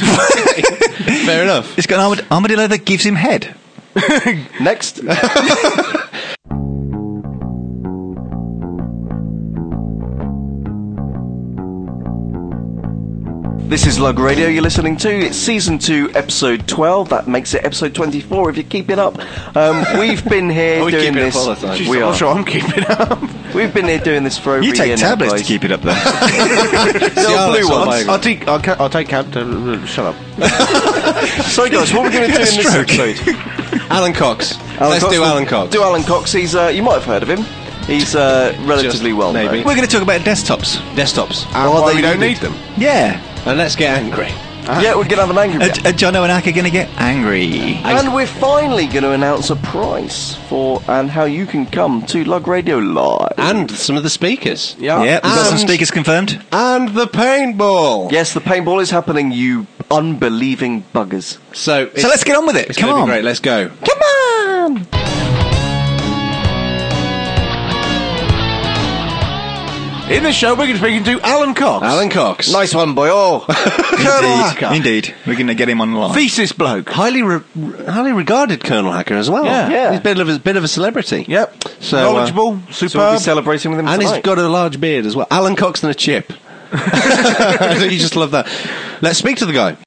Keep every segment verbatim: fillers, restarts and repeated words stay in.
Fair enough. It's got an armad- armadillo that gives him head. Next. This is Lug Radio you're listening to. It's Season two, Episode twelve. That makes it Episode twenty-four if you keep it up. Um, we've been here we doing this... All the time. We are. I'm sure I'm keeping it up. We've been here doing this for over You a year take now, tablets guys. to keep it up there. The blue I'll, ones. I'll take, I'll, ca- I'll take cab... Uh, shut up. So guys, what we're going to do in this Stroke. episode... Alan Cox. Alan Let's Cox, do we'll Alan Cox. Do Alan Cox. He's, uh, you might have heard of him. He's uh, relatively well known. maybe. We're going to talk about desktops. Desktops. Oh, And why they we don't needed- need them. Yeah. And let's get angry. Yeah, we're going to have an angry Are, bit. are Jono and Ak are going to get angry. And we're finally going to announce a price for and how you can come to Lug Radio Live. And some of the speakers. Yeah. Yeah, we've got some And- speakers confirmed. And the paintball. Yes, the paintball is happening, you unbelieving buggers. So, it's, So let's get on with it. it's Come gonna on. be great. Let's go. Come on! In this show, we're going to be speaking to Alan Cox. Alan Cox. Nice one, boy. Oh, Colonel Hacker. Indeed. We're going to get him on the line. Thesis bloke. Highly re- highly regarded Colonel Hacker as well. Yeah. Yeah. He's a bit of a, bit of a celebrity. Yep. So, uh, knowledgeable, superb. So we'll be celebrating with him and tonight. he's got a large beard as well. Alan Cox and a chip. You just love that. Let's speak to the guy.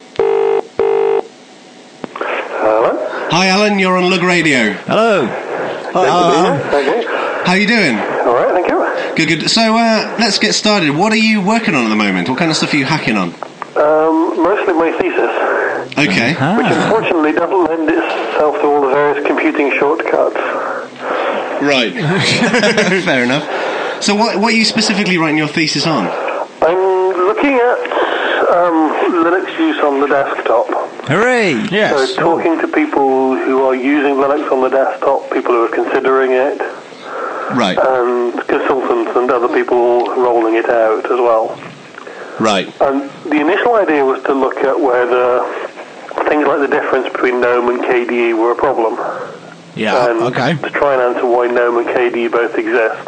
Hello. Hi, Alan. You're on Lug Radio. Hello. Uh, Thank you. How you doing? All right, thank you. Good, good. So, uh, let's get started. What are you working on at the moment? What kind of stuff are you hacking on? Um, mostly my thesis, Okay. which unfortunately doesn't lend itself to all the various computing shortcuts. Right. Fair enough. So, what what are you specifically writing your thesis on? I'm looking at um, Linux use on the desktop. Hooray. So talking to people who are using Linux on the desktop, people who are considering it, Right. and consultants and other people rolling it out as well. Right. And the initial idea was to look at whether things like the difference between GNOME and K D E were a problem. Yeah. And Okay. to try and answer why GNOME and K D E both exist.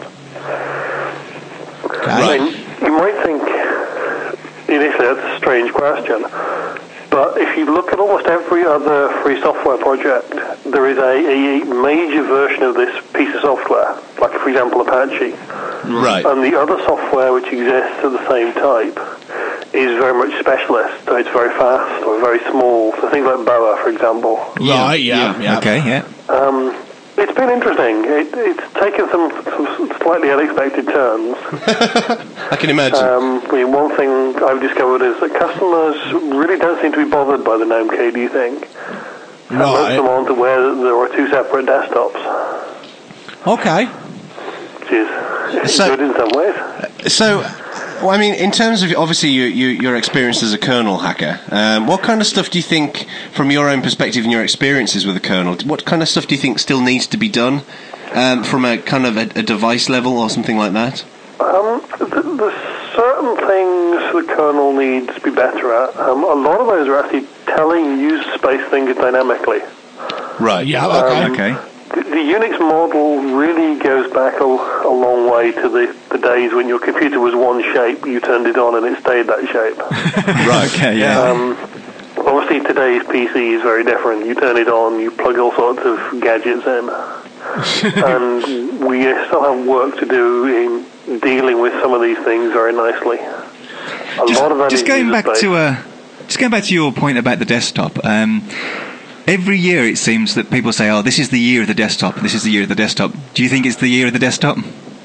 Right. And you might think, initially, that's a strange question. But if you look at almost every other free software project, there is a, a major version of this piece of software, like, for example, Apache. Right. And the other software which exists of the same type is very much specialist, so it's very fast or very small. So things like Boa, for example. Right. Yeah. Yeah. Okay, yeah. Um, it's been interesting. It, it's taken some, some slightly unexpected turns. I can imagine. Um, I mean, one thing I've discovered is that customers really don't seem to be bothered by the GNOME K D E thing. And most of them aren't aware that there are two separate desktops, Okay. which is So- good in some ways. So, well, I mean, in terms of obviously you, you, your experience as a kernel hacker, um, what kind of stuff do you think, from your own perspective and your experiences with the kernel, what kind of stuff do you think still needs to be done um, from a kind of a, a device level or something like that? Um, th- there's certain things the kernel needs to be better at. Um, a lot of those are actually telling user space things dynamically. Right. Yeah, Um, Okay. The, the Unix model really goes back a, a long way to the, the days when your computer was one shape, you turned it on and it stayed that shape. Right. Okay, yeah. Um, obviously today's P C is very different. You turn it on, you plug all sorts of gadgets in. And we still have work to do in dealing with some of these things very nicely. A just, lot of that just is going user back space. to uh, just going back to your point about the desktop. Um, every year it seems that people say, "Oh, this is the year of the desktop. This is the year of the desktop." Do you think it's the year of the desktop?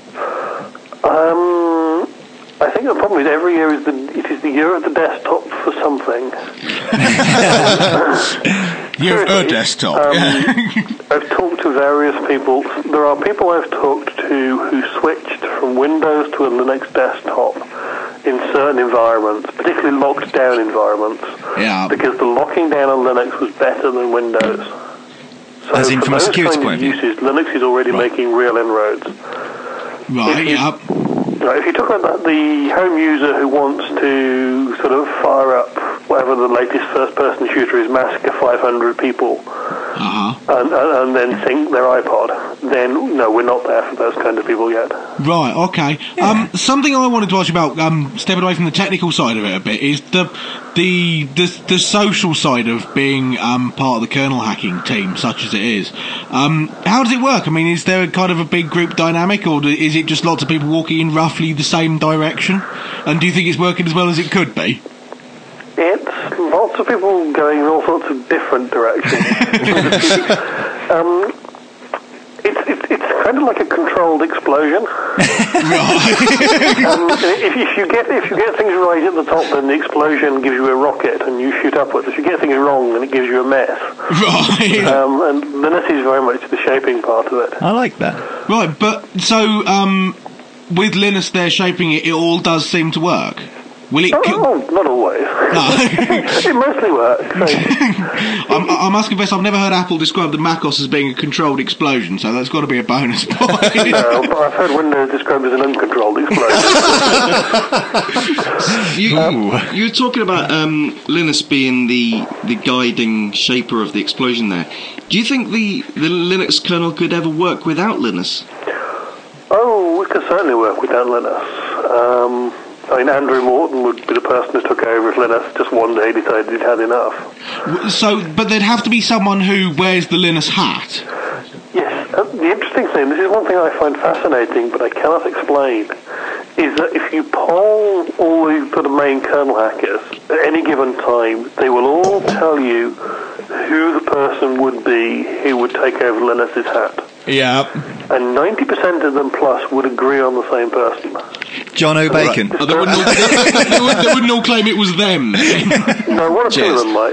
Um, I think the problem is every year is the it is the year of the desktop for something. You're a Seriously, desktop. um, Yeah. I've talked to various people. There are people I've talked to who switched from Windows to a Linux desktop in certain environments, particularly locked down environments, Yeah. because the locking down on Linux was better than Windows. So As in for from a those security kind point of view? uses, Linux is already Right. making real inroads. Right, If you- yeah. Right, if you talk about the home user who wants to sort of fire up whatever the latest first-person shooter is, massacre five hundred people, Uh-huh. and, and, and then sync their iPod, then no, we're not there for those kind of people yet. Right, okay. Yeah. Um, something I wanted to ask you about, um, stepping away from the technical side of it a bit, is the the the, the social side of being um, part of the kernel hacking team, such as it is. Um, how does it work? I mean, is there kind of a big group dynamic, or do, is it just lots of people walking in roughly the same direction? And do you think it's working as well as it could be? It's lots of people going in all sorts of different directions. um, it's, it's, it's kind of like a controlled explosion. um, if, if you get if you get things right at the top, then the explosion gives you a rocket and you shoot upwards. If you get things wrong, then it gives you a mess. Right. Um, and Linus is very much the shaping part of it. I like that. Right, but so um, with Linus there shaping it, it all does seem to work. Will it? Oh, Ki- oh, not always. It mostly works. So. I'm, I must confess, I've never heard Apple describe the macOS as being a controlled explosion, so that's got to be a bonus point. No, but I've heard Windows described as an uncontrolled explosion. you, um, you were talking about um, Linus being the the guiding shaper of the explosion there. Do you think the, the Linux kernel could ever work without Linus? Oh, we could certainly work without Linus. Um, I mean, Andrew Morton would be the person who took over if Linus just one day decided he'd had enough. So, but there'd have to be someone who wears the Linus hat. Yes. Uh, the interesting thing, this is one thing I find fascinating, but I cannot explain, is that if you poll all the sort of main kernel hackers at any given time, they will all tell you who the person would be who would take over Linus's hat. Yeah. And ninety percent of them plus would agree on the same person. John O'Bacon. Right. Oh, they, wouldn't all, they, would, they wouldn't all claim it was them. No, one or two of them might.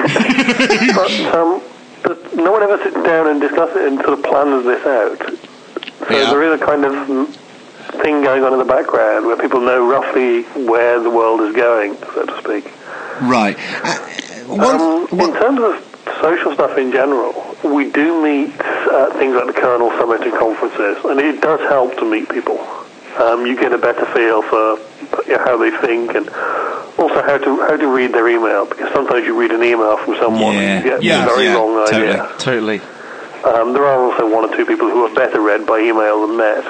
but, um, but no one ever sits down and discusses it and sort of plans this out. So Yeah. there is a kind of thing going on in the background where people know roughly where the world is going, so to speak. Right. Uh, one, Um, one, in terms of social stuff in general, we do meet uh, things like the kernel summit and conferences, and it does help to meet people. Um, you get a better feel for you know, how they think, and also how to how to read their email, because sometimes you read an email from someone Yeah. and you get Yeah, a very yeah, wrong idea. Totally. Um, there are also one or two people who are better read by email than met.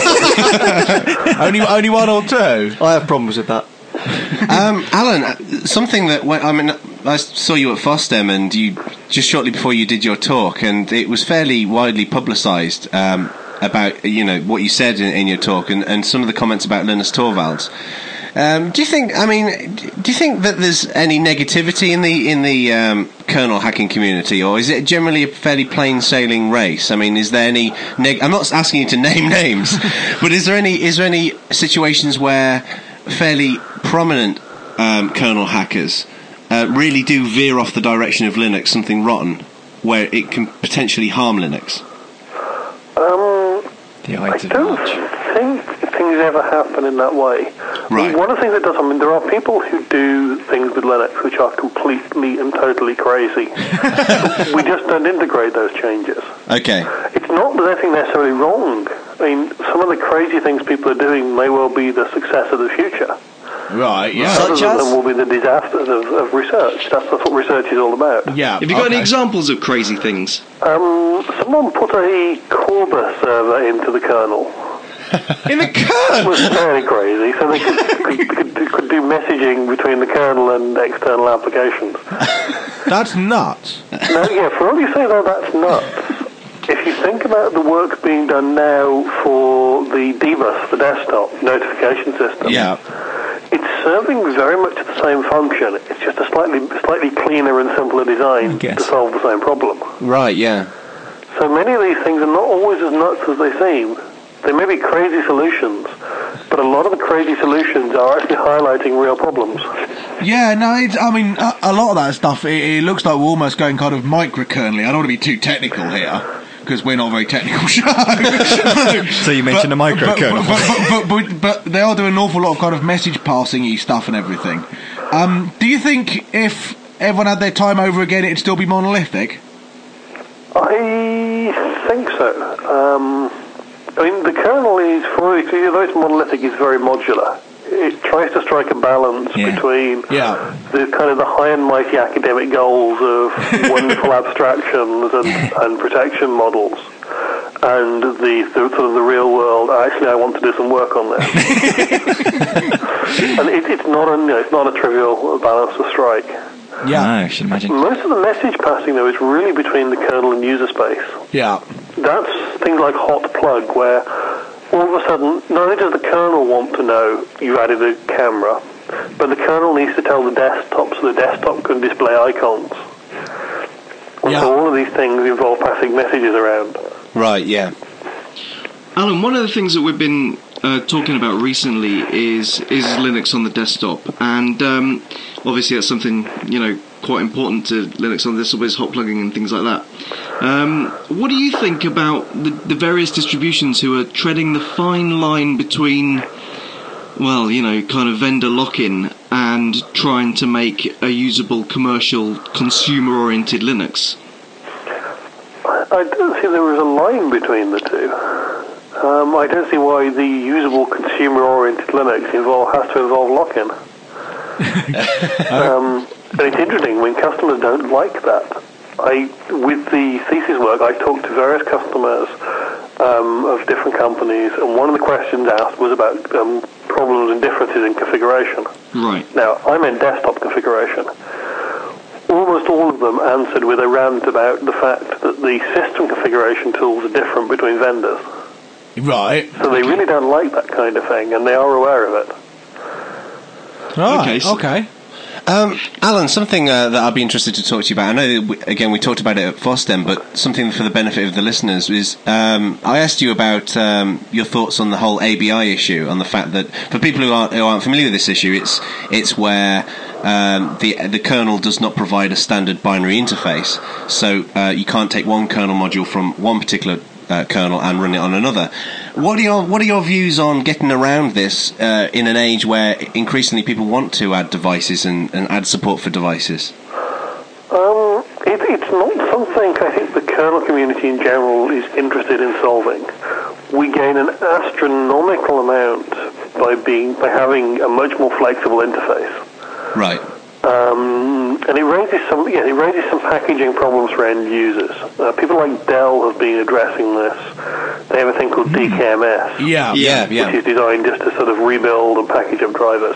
only, only one or two? I have problems with that. um, Alan, uh, something that when, I mean, I saw you at FOSDEM, and you just shortly before you did your talk, and it was fairly widely publicised um, about you know what you said in, in your talk, and, and some of the comments about Linus Torvalds. Um, do you think? I mean, do you think that there's any negativity in the in the um, kernel hacking community, or is it generally a fairly plain sailing race? I mean, is there any? Neg- I'm not asking you to name names, but is there any? Is there any situations where fairly prominent um, kernel hackers uh, really do veer off the direction of Linux, something rotten, where it can potentially harm Linux? Um, the I Ides of don't March. think things ever happen in that way. Right. One of the things that does, I mean, there are people who do things with Linux which are completely and totally crazy. We just don't integrate those changes. Okay. It's not that anything necessarily wrong. I mean, some of the crazy things people are doing may well be the success of the future. Right, yeah. Other Such than as? them will be the disasters of, of research. That's, that's what research is all about. Yeah. Have you got any okay. examples of crazy things? Um, someone put a Corba server into the kernel. In the It kernel? was fairly crazy, so they could, could, could, could do messaging between the kernel and external applications. That's nuts. Now, yeah, for all you say though, that's nuts. If you think about the work being done now for the D bus, the desktop notification system, Yeah. it's serving very much the same function. It's just a slightly slightly cleaner and simpler design Yes. to solve the same problem. Right. Yeah. So many of these things are not always as nuts as they seem. They may be crazy solutions, but a lot of the crazy solutions are actually highlighting real problems. Yeah, no, it's, I mean, a, a lot of that stuff, it, it looks like we're almost going kind of micro-kernelly. I don't want to be too technical here, because we're not a very technical show. So you mentioned a microkernel. But, but, but, but, but they are doing an awful lot of kind of message passing-y stuff and everything. Um, do you think if everyone had their time over again, it'd still be monolithic? I think so. Um, I mean, the kernel is, for although it's monolithic, is very modular. It tries to strike a balance Yeah. between Yeah. the kind of the high and mighty academic goals of wonderful abstractions and, and protection models, and the, the sort of the real world. Actually, I want to do some work on this, and it, it's not a you know, it's not a trivial balance to strike. Yeah, no, I should imagine. Most of the message passing though is really between the kernel and user space. Yeah, that's things like hot plug, where all of a sudden not only does the kernel want to know you added a camera, but the kernel needs to tell the desktop so the desktop can display icons. And Yeah. so all of these things involve passing messages around. Right, yeah. Alan, one of the things that we've been uh, talking about recently is is Linux on the desktop, and um, obviously that's something, you know, quite important to Linux on the desktop, is hot plugging and things like that. Um, what do you think about the, the various distributions who are treading the fine line between, well, you know, kind of vendor lock-in and trying to make a usable, commercial, consumer-oriented Linux? I, I don't see there is a line between the two. Um, I don't see why the usable consumer-oriented Linux involve, has to involve lock-in. um, and it's interesting when customers don't like that. I, with the thesis work, I talked to various customers um, of different companies, and one of the questions asked was about um, problems and differences in configuration. Right. Now, I meant desktop configuration. Almost all of them answered with a rant about the fact that the system configuration tools are different between vendors. right. So they really don't like that kind of thing, and they are aware of it. Right. Okay, so- okay. Um, Alan, something uh, that I'd be interested to talk to you about. I know, that we, again, we talked about it at FOSDEM, but something for the benefit of the listeners is um, I asked you about um, your thoughts on the whole A B I issue, on the fact that for people who aren't, who aren't familiar with this issue, it's it's where um, the the kernel does not provide a standard binary interface, so uh, you can't take one kernel module from one particular Uh, kernel and run it on another. What are your What are your views on getting around this uh, in an age where increasingly people want to add devices and, and add support for devices? Um, it, it's not something I think the kernel community in general is interested in solving. We gain an astronomical amount by being by having a much more flexible interface. Right. Um, and it raises some, yeah, it raises some packaging problems for end users. Uh, people like Dell have been addressing this. They have a thing called D K M S, Yeah. Yeah, yeah. which is designed just to sort of rebuild and package up drivers.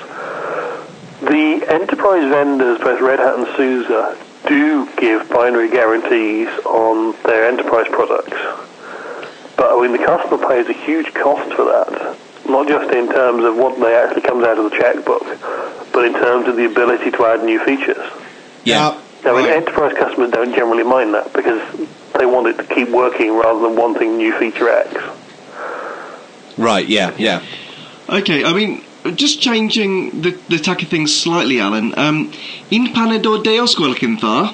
The enterprise vendors, both Red Hat and SUSE, do give binary guarantees on their enterprise products. But I mean, the customer pays a huge cost for that. Not just in terms of what they actually comes out of the checkbook, but in terms of the ability to add new features. Yeah. I mean, Right. enterprise customers don't generally mind that because they want it to keep working rather than wanting new feature X. Right, yeah, yeah. Okay, I mean, just changing the, the tack of things slightly, Alan. Um, in Panador Deos Gwelkintha.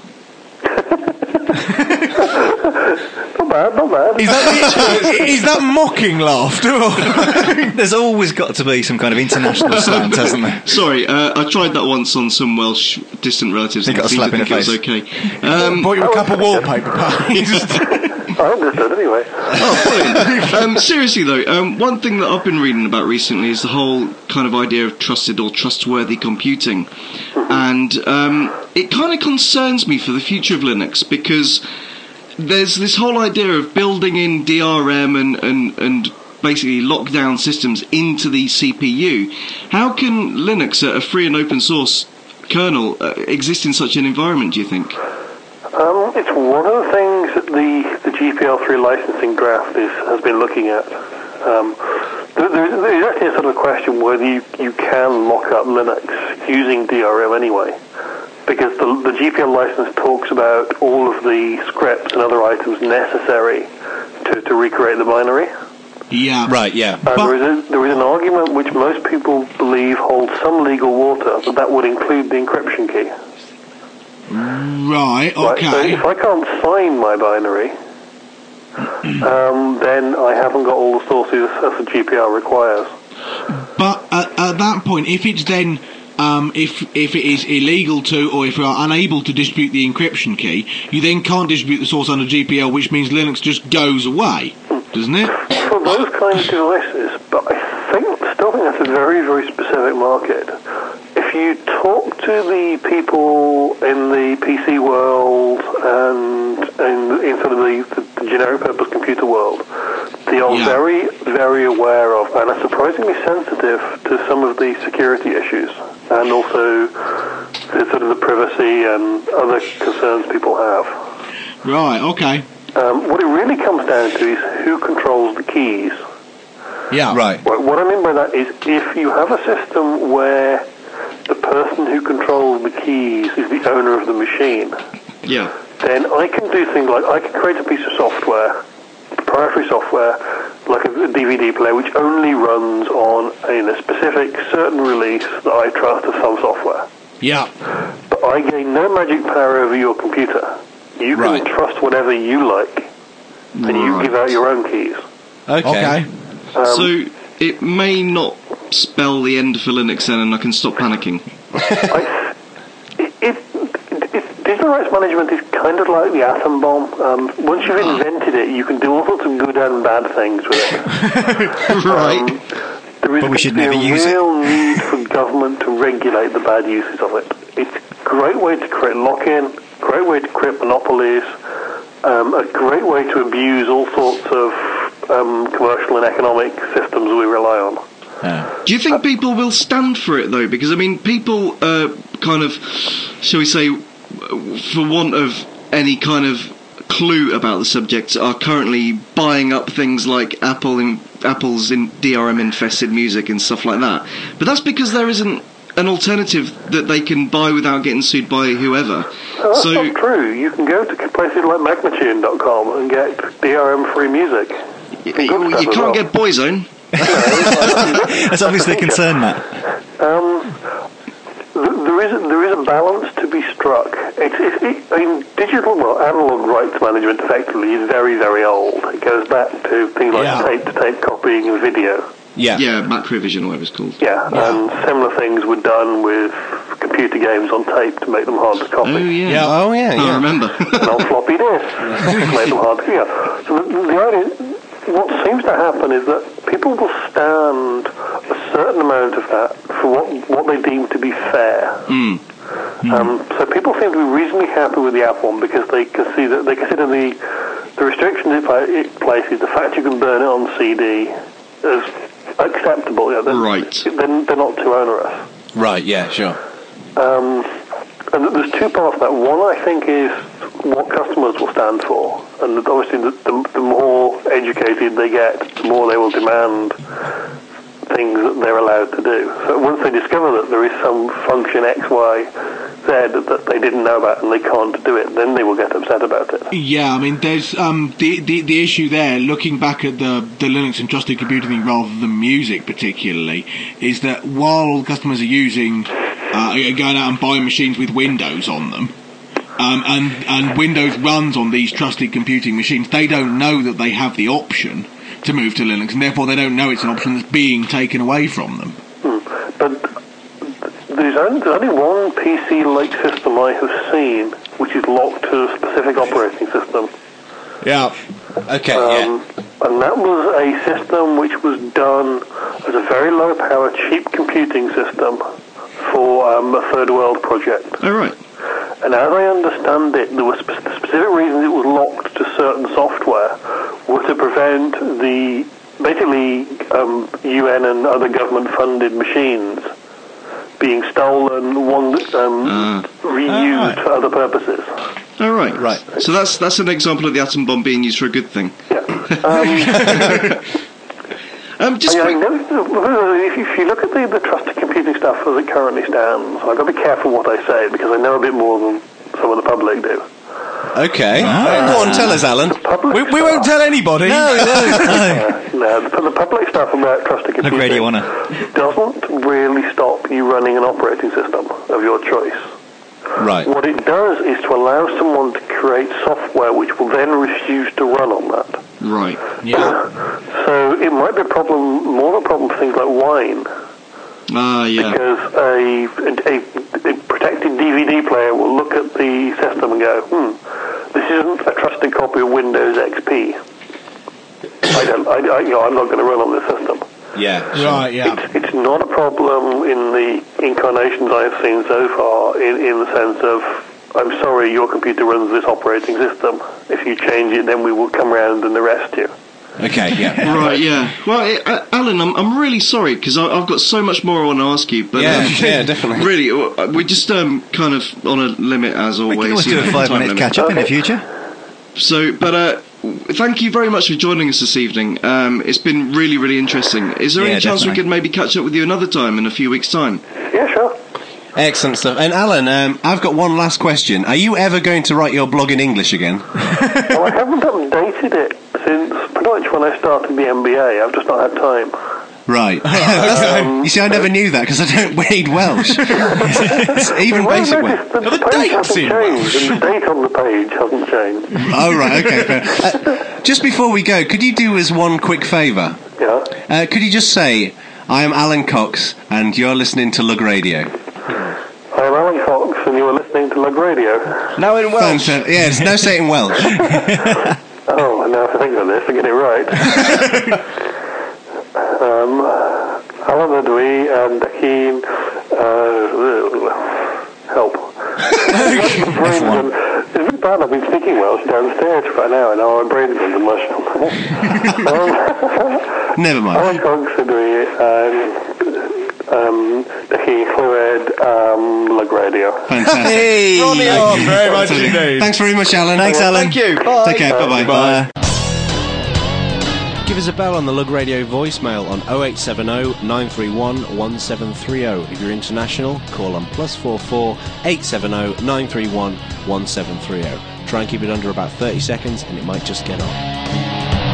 Not bad, not bad. Is that, is that mocking laughter? There's always got to be some kind of international slant, hasn't there? Sorry, uh, I tried that once on some Welsh distant relatives. They got a and slap seemed in to the think it was okay. Um, Bought you a couple of wallpaper paste. I understood anyway. Oh, brilliant. um, seriously though, um, one thing that I've been reading about recently is the whole kind of idea of trusted or trustworthy computing. And um, it kind of concerns me for the future of Linux because there's this whole idea of building in D R M and, and, and basically lockdown systems into the C P U. How can Linux, a free and open source kernel, uh, exist in such an environment, do you think? Um, it's one of the things that the, the G P L three licensing draft is, has been looking at. Um, there, there's, there's actually a sort of question whether you, you can lock up Linux using D R M anyway. Because the, the G P L license talks about all of the scripts and other items necessary to, to recreate the binary. Yeah. Right, yeah. And But- there, is a, there is an argument which most people believe holds some legal water, but that would include the encryption key. Right, Right, so okay. if I can't sign my binary, um, then I haven't got all the sources as the G P L requires. But at, at that point, if it's then, um, if if it is illegal to, or if you are unable to distribute the encryption key, you then can't distribute the source under G P L, which means Linux just goes away, doesn't it? For those kinds of devices, but I think, still think that's a very, very specific market. If you talk to the people in the P C world and in, in sort of the, the generic purpose computer world, They are Yeah. very, very aware of and are surprisingly sensitive to some of the security issues and also the, sort of the privacy and other concerns people have. Right, okay. Um, what it really comes down to is who controls the keys. Yeah. Right. Well, what I mean by that is if you have a system where the person who controls the keys is the owner of the machine, Yeah. then I can do things like I can create a piece of software, proprietary software, like a D V D player, which only runs on in a specific certain release that I trust of some software. Yeah. But I gain no magic power over your computer. You can Right. trust whatever you like, and you Right. give out your own keys. Okay. Okay. Um, So it may not spell the end for Linux then, and I can stop panicking. I, it, it, it, digital rights management is kind of like the atom bomb. Um, once you've invented it, you can do all sorts of good and bad things with it. Right. Um, there is But we should a never use it. real need for government to regulate the bad uses of it. It's a great way to create lock-in, great way to create monopolies, um, a great way to abuse all sorts of um, commercial and economic systems we rely on. Do you think people will stand for it though? Because I mean, people uh, kind of, shall we say, for want of any kind of clue about the subject, are currently buying up things like Apple in, Apple's in D R M infested music and stuff like that. But that's because there isn't an alternative that they can buy without getting sued by whoever. No, that's So not true. You can go to places like Magnatune dot com and get D R M free music. y- Good y- stuff you as can't well. get Boyzone. That's obviously a concern, Matt. Um, th- there is a, there is a balance to be struck. It's, it's, it, I mean, digital, well, analog rights management effectively is very, very old. It goes back to things like Yeah. tape-to-tape copying and video. Yeah. Yeah, Macrovision or whatever it's called. Yeah, and similar things were done with computer games on tape to make them hard to copy. Oh yeah. Yeah. Oh yeah. I Yeah. remember. And on floppy disks to make them hard to yeah. So the, the idea, what seems to happen is that people will stand a certain amount of that for what what they deem to be fair. Mm. Um, so people seem to be reasonably happy with the app one because they can see that they consider the the restrictions it, pla- it places, the fact you can burn it on C D, as acceptable. Yeah, they're, Right. They're, they're not too onerous. Right. Yeah. Sure. Um, and there's two parts to that. One, I think, is what customers will stand for. And obviously, the, the, the more educated they get, the more they will demand things that they're allowed to do. So once they discover that there is some function X, Y, Z that they didn't know about and they can't do it, then they will get upset about it. Yeah, I mean, there's um, the, the the issue there. Looking back at the the Linux and trusted computing thing, rather than music particularly, is that while customers are using uh, going out and buying machines with Windows on them, um, and and Windows runs on these trusted computing machines, they don't know that they have the option to move to Linux, and therefore they don't know it's an option that's being taken away from them. Hmm. But there's only, there's only one P C-like system I have seen which is locked to a specific operating system. Yeah. Okay. Um, and that was a system which was done as a very low-power, cheap computing system for um, a third world project. Oh right. And as I understand it, there were spe- specific reasons it was locked to certain software were to prevent the basically um, U N and other government-funded machines being stolen, one um, Uh. reused Ah, right. for other purposes. Oh right. Right. So that's that's an example of the atom bomb being used for a good thing. Yeah. Um, Um, just I quick, mean, if if you look at the, the trusted computing stuff as it currently stands, I've got to be careful what I say because I know a bit more than some of the public do. Okay. Uh, go on, tell us, Alan. Public We, we won't stuff- tell anybody. No, no. Uh, no, the, the public stuff about trusted Plug computing Radio Honour. doesn't really stop you running an operating system of your choice. Right. What it does is to allow someone to create software which will then refuse to run on that. right. Yeah. So it might be a problem, more of a problem for things like wine. Ah, yeah. Because a, a, a protected D V D player will look at the system and go, hmm, this isn't a trusted copy of Windows X P. I don't, I, I, you know, I'm not going to run on this system. Yeah. Right, yeah. It's, it's not a problem in the incarnations I've seen so far, in, in the sense of, I'm sorry, your computer runs this operating system. If you change it, then we will come round and arrest you. Okay, yeah. Right, yeah. Well, it, uh, Alan, I'm I'm really sorry because I've got so much more I want to ask you, but Yeah, um, yeah, definitely. Really, uh, we're just um, kind of on a limit as always. We can always you do know, a five time minute limit. catch up in the Okay. future. So, but uh, thank you very much for joining us this evening. Um, it's been really, really interesting. Is there Yeah, any chance definitely. we could maybe catch up with you another time in a few weeks' time? Yeah, sure. Excellent stuff. And Alan, um, I've got one last question. Are you ever going to write your blog in English again? Well, I haven't updated it since pretty much when I started the M B A. I've just not had time. Right. You see, I never knew that because I don't read Welsh. It's even Well, basic notice Welsh. the, the the page dates hasn't in changed, and the date on the page hasn't changed. Oh, right, okay. Fair. Uh, just before we go, could you do us one quick favour? Yeah. Uh, could you just say, I am Alan Cox, and you're listening to Lug Radio? I'm Alan Fox, and you are listening to Lug Radio. Now in Welsh. Fanta- yeah, there's no say it in Welsh. Oh, and now if I think of this, I get it right. um, Alan Adwi and Keen, uh, help. F one. It's really bad, I've been speaking Welsh downstairs for an hour, and now my brain is under mush. um, Never mind. Alan Cox Adwi and um, Keen Fluid, um, Lug Radio. Fantastic. Hey! Ronnie on, very much Fantastic. indeed. Thanks very much, Alan. Thanks, Alan. Thank you. Bye. Take care. Bye-bye. Bye. Give us a bell on the Lug Radio voicemail on oh eight seven oh, nine three one, one seven three oh. If you're international, call on plus four four, eight seven oh, nine three one, one seven three oh. Try and keep it under about thirty seconds and it might just get on.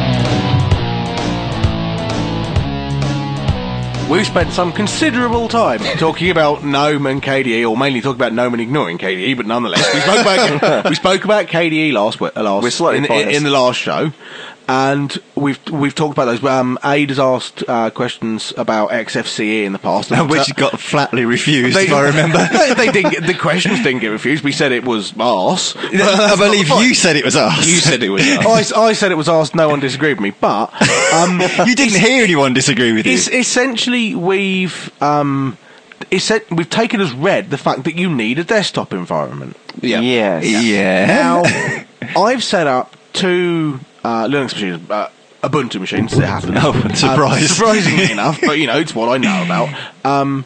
We've spent some considerable time talking about Gnome and K D E, or mainly talking about Gnome and ignoring K D E, but nonetheless, we spoke about we spoke about K D E last week, uh, last We're slightly in, in, biased. in the last show, and we've we've talked about those. Um, Aid has asked uh, questions about X F C E in the past, and Which uh, got flatly refused, they, if I remember. they, they didn't get, the questions didn't get refused. We said it was arse. I believe you said it was us. You said it was us. I, I said it was arse. No one disagreed with me, but um, You didn't hear anyone disagree with you. it's essentially we've um, it's, we've taken as read the fact that you need a desktop environment. Yeah. Yes. Yeah. Now, I've set up two uh, Linux machines, uh, Ubuntu machines. It happens. Oh, surprise. Um, surprisingly enough, but you know, it's what I know about. Um,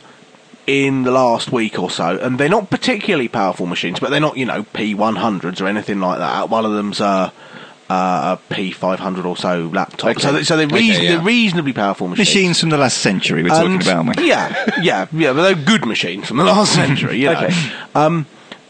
in the last week or so, and they're not particularly powerful machines, but they're not, you know, P one hundreds or anything like that. One of them's uh, uh, a P five hundred or so laptop. Okay. So, they, so they're, Okay, reason- yeah. they're reasonably powerful machines. Machines from the last century we're talking And- about, aren't we? Yeah, yeah, yeah, but they're good machines from the last century, you know. Okay. Um,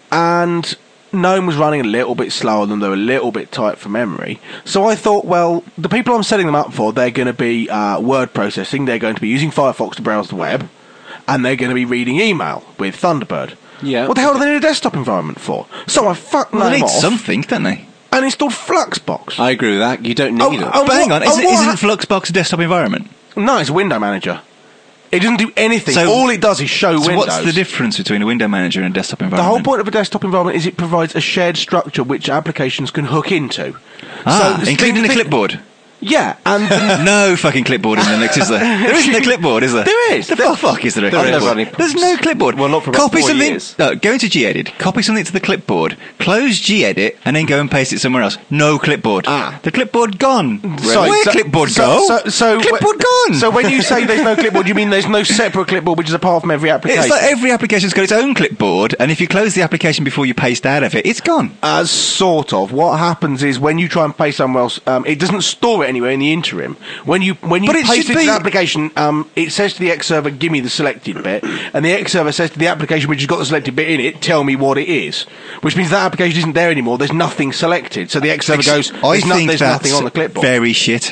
and GNOME was running a little bit slower than they were a little bit tight for memory. So I thought, well, the people I'm setting them up for, they're going to be uh, word processing, they're going to be using Firefox to browse the web, and they're going to be reading email with Thunderbird. Yeah. What the hell do they need a desktop environment for? So I fucked Well, they GNOME need off something, don't they? and installed Fluxbox. I agree with that. You don't need Oh, it. oh, But hang what- on, isn't, oh, what isn't ha- Fluxbox a desktop environment? No, it's a window manager. It doesn't do anything. So- All it does is show So windows. what's the difference between a window manager and a desktop The environment? whole point of a desktop environment is it provides a shared structure which applications can hook into. Ah, So, including think- the think- clipboard. Yeah, and No fucking clipboard in Linux, is there? There isn't a clipboard, is there? There is. The There- fuck is there a There is. clipboard? Never had any- There's no clipboard. Well, not for about Copy four something. years. No, go into gedit, copy something to the clipboard, close gedit, and then go and paste it somewhere else. No clipboard. Ah. The clipboard gone. Sorry, Where so- clipboard so, go? So, so, clipboard wh- gone. So when you say there's no clipboard, you mean there's no separate clipboard which is apart from every application? It's like every application's got its own clipboard, and if you close the application before you paste out of it, it's gone. As sort of. What happens is when you try and paste somewhere else, um, it doesn't store it anywhere in the interim. When you when you But it paste should it to be- the application, um, it says to the X server, "Give me the selected bit," and the X server says to the application which has got the selected bit in it, "Tell me what it is." Which means that application isn't there anymore. There's nothing selected. So the X server goes, I "There's, no, think there's that's nothing on the clipboard." very shit.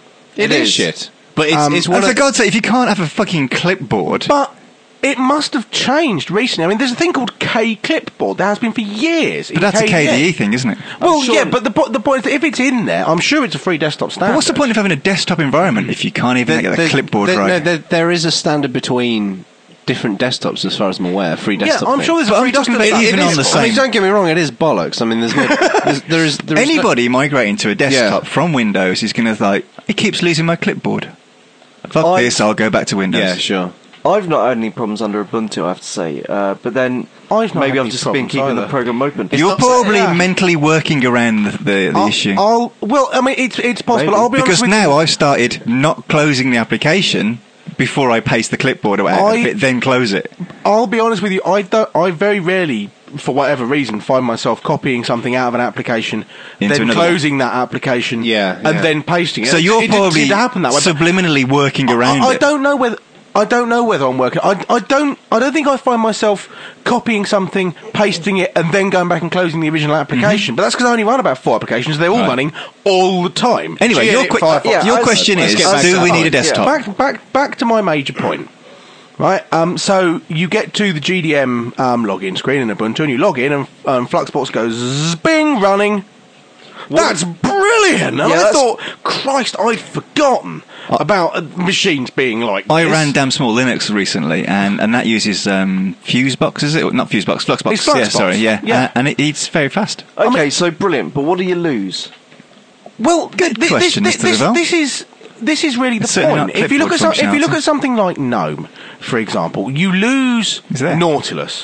It is shit. But it's, Um, it's And one for of God's sake, if you can't have a fucking clipboard... But it must have changed recently. I mean, there's a thing called K Clipboard. There has been for years. But that's a K D E thing, isn't it? Well, sure- yeah, but the, po- the point is that if it's in there, I'm sure it's a free desktop standard. But what's the point of having a desktop environment if you can't even get the There- clipboard there- right? No, there, there is a standard between different desktops, as far as I'm aware. Free Yeah, desktop. I'm thing. sure there's a But free I'm talking desktop. about It even is- on the I mean, same- don't get me wrong, it is bollocks. I mean, there's no. There's, there is, there is no- Anybody migrating to a desktop Yeah. from Windows is going to like, it keeps losing my clipboard. Fuck I- this, I'll go back to Windows. Yeah, sure. I've not had any problems under Ubuntu, I have to say. Uh, but then I've not maybe had I've any just been problems keeping either. the program open. You're not- probably yeah. mentally working around the, the, the I'll, issue. I'll, well, I mean, it's it's possible. Maybe. I'll be Because honest with now you. I've started not closing the application before I paste the clipboard out I- of it, then close it. I'll be honest with you. I don't. I very rarely, for whatever reason, find myself copying something out of an application, Into then another closing that application, Yeah, and yeah. then pasting it. So It- you're it didn't probably seem to happen that way. but subliminally working around I, I it. don't know whether. I don't know whether I'm working. I, I don't. I don't think I find myself copying something, pasting it, and then going back and closing the original application. But that's because I only run about four applications. They're all Right. running all the time. Anyway, G your, Edit, que- Firefox. yeah, your I- question let's is, get back do to we that. need a Yeah. desktop? Back, back, back to my major point. Right, um, so you get to the G D M um, login screen in Ubuntu, and you log in, and um, Fluxbox goes bing running. That's brilliant! And Yeah, I that's- thought, Christ, I'd forgotten about uh, machines being like I this. ran Damn Small Linux recently, and, and that uses um, Fusebox, is it? Not Fusebox, Fluxbox. It's Yeah, Fluxbox. sorry, yeah. Yeah. Uh, and it, it's very fast. Okay, so brilliant. But what do you lose? Well, Good th- question, this, Mister this, Duval. this is this is really the It's certainly point. not If you look at clipboard some, if you look functionality. at something like GNOME, for example, you lose Is there? Nautilus,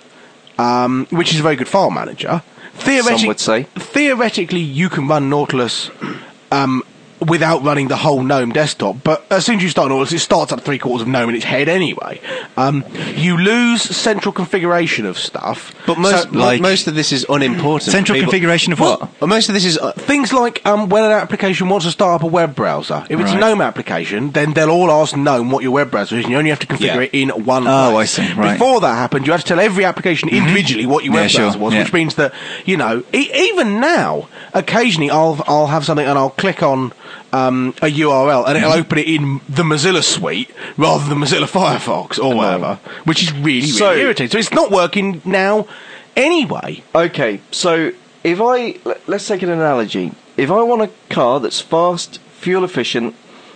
um, which is a very good file manager. Theoretic- Some would say. Theoretically, you can run Nautilus um, without running the whole GNOME desktop, but as soon as you start Nautilus, it starts up three quarters of GNOME in its head anyway. Um, you lose central configuration of stuff. But most So- mo- like- most of this is unimportant. Central People- configuration of Well, what? Well, most of this is uh, Things like um, when an application wants to start up a web browser. If it's a Right. GNOME application, then they'll all ask GNOME what your web browser is, and you only have to configure Yeah. it in one Oh, place. I see, right. Before that happened, you had to tell every application individually what your Yeah, web sure, browser was, yeah. which means that, you know, e- even now, occasionally I'll, I'll have something and I'll click on um, a U R L and it'll Mm-hmm. open it in the Mozilla suite rather than Mozilla Firefox or whatever, which is really, really So- irritating. So it's not working now anyway. Okay, so if I let- let's take an analogy. If I want a car that's fast, fuel efficient,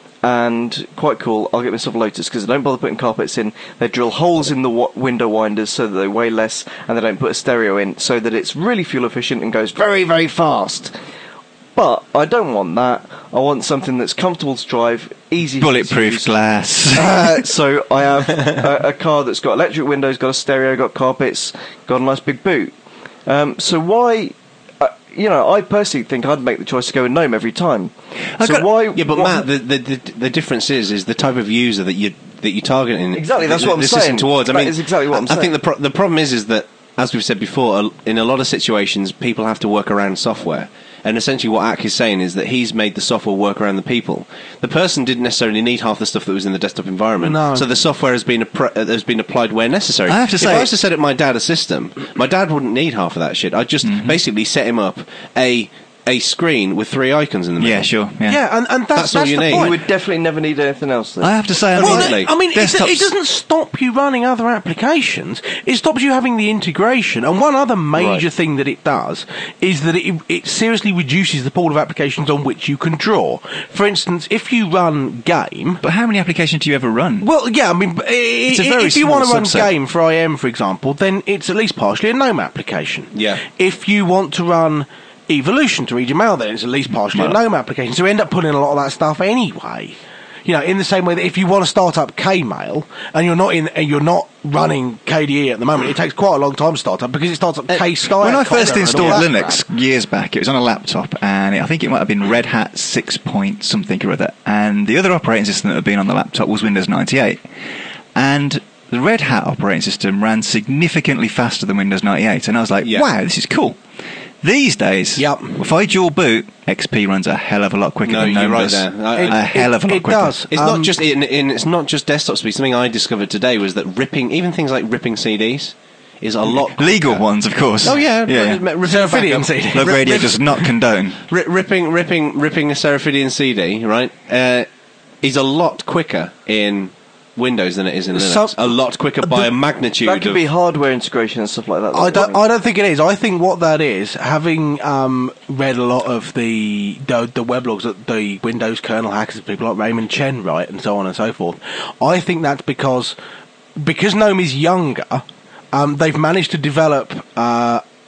and quite cool, I'll get myself a Lotus because they don't bother putting carpets in. They drill holes in the wa- window winders so that they weigh less, and they don't put a stereo in so that it's really fuel efficient and goes very, very fast. But I don't want that. I want something that's comfortable to drive, easy to Bulletproof use. glass. Uh, so I have a, a car that's got electric windows, got a stereo, got carpets, got a nice big boot. Um, so why, uh, you know, I personally think I'd make the choice to go with GNOME every time. I So got- why? yeah, but what- Matt, the, the the the difference is is the type of user that you that you're targeting. Exactly, that's the, what I'm the saying. system towards. I That mean, is exactly what I'm I, I think saying. the pro- the problem is is that, as we've said before, in a lot of situations, people have to work around software. And essentially what Ak is saying is that he's made the software work around the people. The person didn't necessarily need half the stuff that was in the desktop environment. No. So the software has been appro- uh, has been applied where necessary. I have to if say- I was to set up my dad a system, my dad wouldn't need half of that shit. I'd just Mm-hmm. basically set him up a a screen with three icons in the middle. Yeah, sure. Yeah. Yeah, and, and that's, That's all you the need. point. you would definitely never need anything else then. I have to say, I Well, think Absolutely. I mean, it, desktops- it doesn't stop you running other applications. It stops you having the integration. And one other major Right. thing that it does is that it, it seriously reduces the pool of applications on which you can draw. For instance, if you run Game. But how many applications do you ever run? Well, yeah, I mean, i- It's a i- very if you small want to run subset. Game for I M, for example, then it's at least partially a GNOME application. Yeah. If you want to run Evolution to read your mail, then it's at least partially Well- a GNOME application. So you end up putting a lot of that stuff anyway. You know, in the same way that if you want to start up Kmail and you're not in, and you're not running K D E at the moment, it takes quite a long time to start up because it starts up K Sky. When I first and all installed that Linux crap. years back, it was on a laptop, and it, I think it might have been Red Hat six point something or other. And the other operating system that had been on the laptop was Windows ninety-eight. And the Red Hat operating system ran significantly faster than Windows ninety-eight, and I was like, Yeah. wow, this is cool. These days, Yep. if I dual boot, X P runs a hell of a lot quicker No, than you're GNOME right does. there. I- a I- hell of a lot it quicker. does. It's Um, not just in, in it's not just desktop speed. Something I discovered today was that ripping, even things like ripping C Ds, is a lot Legal quicker. ones, of course. Oh yeah, yeah. r- r- ripping Seraphidian back up. C D. Love Rip- Radio rip- does not condone. ri- ripping, ripping, ripping a Seraphidian C D, right? Uh, is a lot quicker in Windows than it is in Linux. So- a lot quicker by a magnitude. that could of, be hardware integration and stuff like that. I though, don't. I don't think it is. I think what that is, having um, read a lot of the, the the weblogs that the Windows kernel hackers, people like Raymond Chen write, and so on and so forth. I think that's because because GNOME is younger, um, they've managed to develop uh,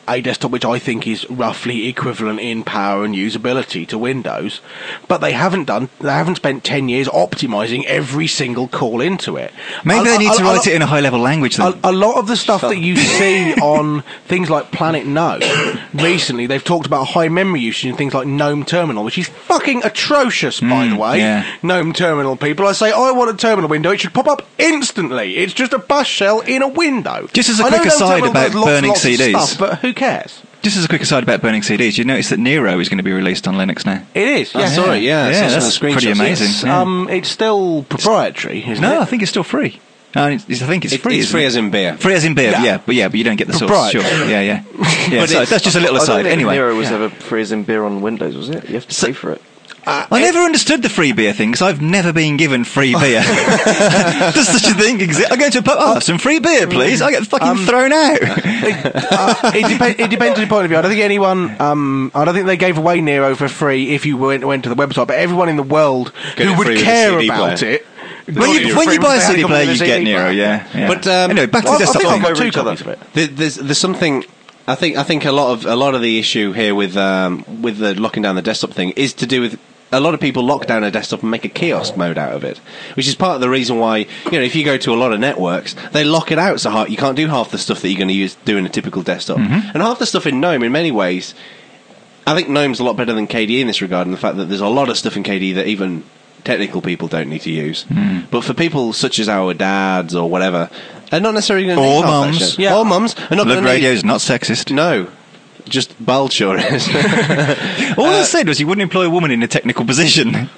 a desktop which I think is roughly equivalent in power and usability to Windows, but they haven't done. They haven't spent ten years optimizing every single call into it. Maybe A- they need a- to a- write a- it in a high-level language then. A, a lot of the stuff that you see on things like Planet Gnome recently, they've talked about high memory usage in things like GNOME Terminal, which is fucking atrocious, by Mm, the way. yeah. GNOME Terminal people, I say, I want a terminal window. It should pop up instantly. It's just a bus shell in a window. Just as a I know quick GNOME aside Terminal about does lots, burning lots of C Ds. stuff, but who cares? Just as a quick aside about burning C Ds, you notice that Nero is going to be released on Linux now. It is. I Yes. saw it, yeah. I saw yeah, some that's of the pretty screenshots. amazing. It's, yeah. um, it's still proprietary, isn't no, it? I think it's still free. Uh, it's, it's- I think it's It- free. it's isn't free it? as in beer. Free as in beer, Yeah. yeah, but yeah, but you don't get the source. Sure, Proprietary. yeah, yeah, yeah. But So it's- that's just a little I don't aside. think Anyway, Nero was Yeah. ever free as in beer on Windows, was it? You have to So- pay for it. I never understood the free beer thing because I've never been given free beer. Does such a thing exist? I go to a pub. Oh, some free beer, please. I get fucking thrown out. it, uh, it, dep- it depends on your point of view. I don't think anyone. Um, I don't think they gave away Nero for free if you went, went to the website. But everyone in the world Get who it would free with a care C D about player. it. when got you it when free you buy a because they C D had player, come you with a get C D Nero. player. Yeah, yeah. But, um, anyway, back to Well, the I desktop think thing. I've got two each other. copies of it. There- There's there's something. I think I think a lot of a lot of the issue here with um, with the locking down the desktop thing is to do with a lot of people lock down a desktop and make a kiosk mode out of it, which is part of the reason why, you know, if you go to a lot of networks, they lock it out so hard you can't do half the stuff that you're going to use do in a typical desktop, Mm-hmm. and half the stuff in GNOME in many ways. I think GNOME's a lot better than K D E in this regard, in the fact that there's a lot of stuff in K D E that even technical people don't need to use. Mm. But for people such as our dads or whatever, they're not necessarily going to Or need half that mums. shit. Yeah. Or mums. Are not Lug gonna need- radio is not sexist. No. Just Bald sure is. All I said was you wouldn't employ a woman in a technical position. no,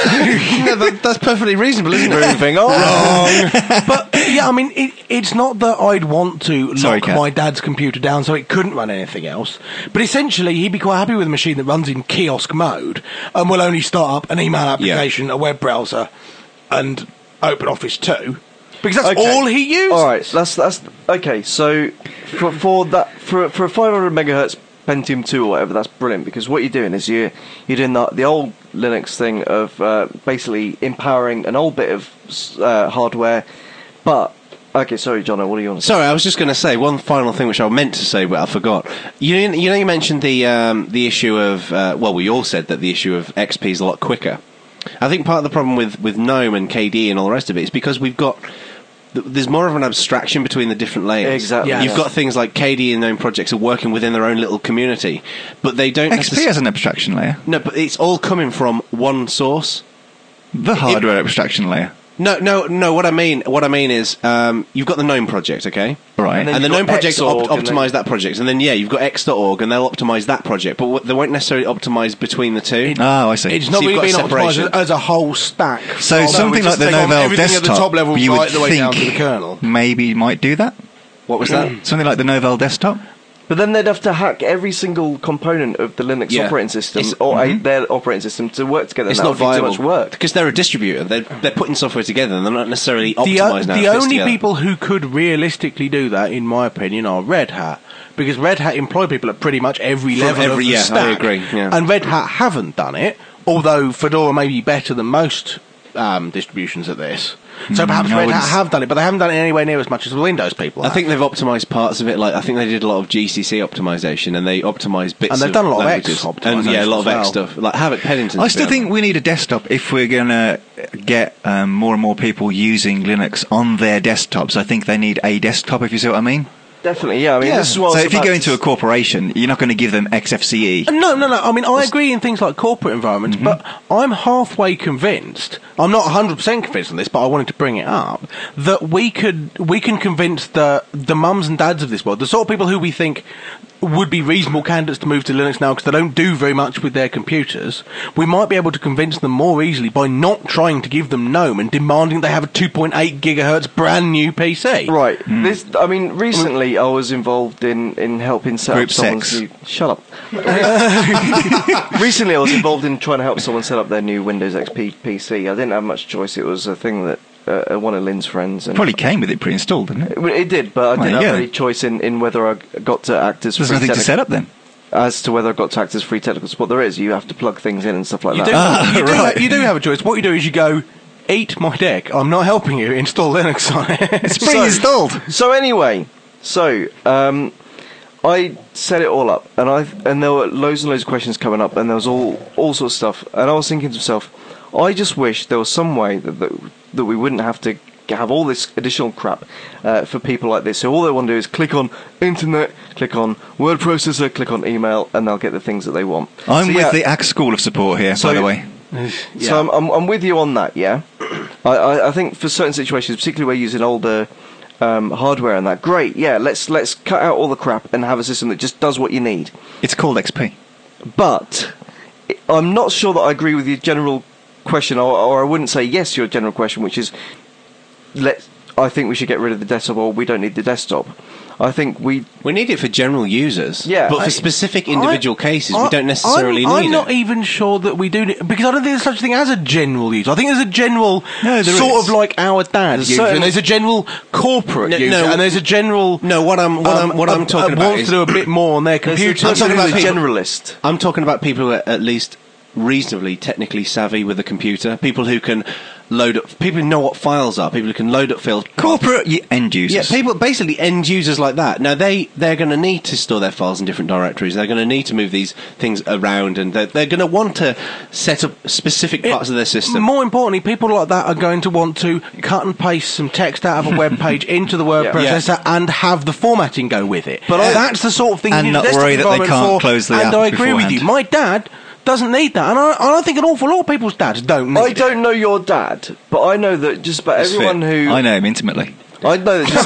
that, that's perfectly reasonable, isn't it? Moving on. But yeah, I mean, it, it's not that I'd want to Sorry, lock Kat. my dad's computer down so it couldn't run anything else. But essentially, he'd be quite happy with a machine that runs in kiosk mode and will only start up an email application, a web browser, and OpenOffice two. Because that's Okay. all he used. All right, that's that's okay. So for for that for for a five hundred megahertz Pentium two or whatever, that's brilliant because what you're doing is you you're doing the the old Linux thing of uh, basically empowering an old bit of uh, hardware. But okay, sorry, Jono, what do you want to say? Sorry, I was just going to say one final thing which I meant to say, but I forgot. You, you know, you mentioned the um, the issue of uh, well, we all said that the issue of X P is a lot quicker. I think part of the problem with with GNOME and K D E and all the rest of it is because we've got. There's more of an abstraction between the different layers. Exactly. Yeah. You've got things like K D E and GNOME projects are working within their own little community, but they don't. X P necess- has an abstraction layer. no, but it's all coming from one source. The hardware abstraction layer. No, no, no. What I mean, what I mean is, um, you've got the GNOME project, okay? Right. And then And the you've GNOME got project op- Xorg and then- optimize that project, and then yeah, you've got X dot org, and they'll optimize that project, but w- they won't necessarily optimize between the two. Oh, I see. It's So not you've really got being optimized separation. as, as a whole stack. So Although something we just like the take on Novell everything desktop, at the top level you right would the way down to the think kernel. maybe might do that. What was that? Something like the Novell desktop. But then they'd have to hack every single component of the Linux Yeah. operating system It's- or a, their operating system to work together. It's and that not would be viable too much work. because they're a distributor. They're they're putting software together, and they're not necessarily The, optimized o- now. the it fits only together. people who could realistically do that, in my opinion, are Red Hat. Because Red Hat employ people at pretty much every From level every- of the yeah, I stack. agree, yeah. And Red Hat haven't done it, although Fedora may be better than most um, distributions at this. So perhaps Mm, I Red wouldn't Hat s- have done it, but they haven't done it anywhere near as much as the Windows people I have. think they've optimized parts of it. Like I think they did a lot of G C C optimization, and they optimized bits. And they've of done a lot of X languages. and yeah, a optimization lot of as X well. stuff. Like Havoc Pennington. I still think we need a desktop if we're going to get um, more and more people using Linux on their desktops. I think they need a desktop, if you see what I mean. Definitely, yeah. I mean, Yeah. this is what I So was if you about go to into a corporation, you're not going to give them X F C E. No, no, no. I mean, I agree in things like corporate environments, Mm-hmm. but I'm halfway convinced. I'm not one hundred percent convinced on this, but I wanted to bring it up that we could, we can convince the the mums and dads of this world, the sort of people who we think would be reasonable candidates to move to Linux now because they don't do very much with their computers. We might be able to convince them more easily by not trying to give them GNOME and demanding they have a two point eight gigahertz brand new P C. Right. This, I mean, recently I was involved in, in helping set Group up someone's sex. new. Shut up. Recently, I was involved in trying to help someone set up their new Windows X P P C. I didn't have much choice. It was a thing that uh, one of Lynn's friends. And Probably came with it pre-installed, didn't it? It, it did, but I Well, didn't there you have go. any choice in, in whether I got to act as There's free nothing to technical- set up then. as to whether I got to act as free technical support. There is. You have to plug things in and stuff like You that. do, Ah, you, do right. ha- you do have a choice. What you do is you go, eat my dick. I'm not helping you. Install Linux on it. It's pre-installed. So anyway, so um, I set it all up, and I and there were loads and loads of questions coming up, and there was all all sorts of stuff, and I was thinking to myself, I just wish there was some way that that, that we wouldn't have to have all this additional crap uh, for people like this. So all they want to do is click on internet, click on word processor, click on email, and they'll get the things that they want. I'm So, with yeah, the A C School of Support here, So- by the way. So I'm, I'm I'm with you on that. Yeah, I, I I think for certain situations, particularly where you're using older um, hardware and that, great. Yeah, let's let's cut out all the crap and have a system that just does what you need. It's called X P. But I'm not sure that I agree with your general question, or, or I wouldn't say yes to your general question, which is, let I think we should get rid of the desktop, or we don't need the desktop. I think we We need it for general users. Yeah, But for I- specific individual I- cases, I- we don't necessarily I'm, need I'm it. not even sure that we do need, because I don't think there's such a thing as a general use. I think there's a general No, there sort is. of like our dad There's user, certain- and there's a general corporate No, user, no. and there's a general. No, what I'm what um, I'm what uh, I'm talking uh, about wants is to do a bit more on their computer. I'm talking about a people- generalist. I'm talking about people who are at least reasonably technically savvy with a computer. People who can load up. People who know what files are. People who can load up files. Corporate y- end Yeah, users. people basically end users like that. Now they they're going to need to store their files in different directories. They're going to need to move these things around, and they're, they're going to want to set up specific parts of their system. More importantly, people like that are going to want to cut and paste some text out of a web page into the word Yeah. processor and have the formatting go with it. But I- that's the sort of thing And you not use a desktop worry that they environment can't for, close the And app I agree with you. beforehand. My dad doesn't need that, and I, and I think an awful lot of people's dads don't need I it. don't know your dad, but I know that just about That's everyone fair. who I know him intimately. I know that just,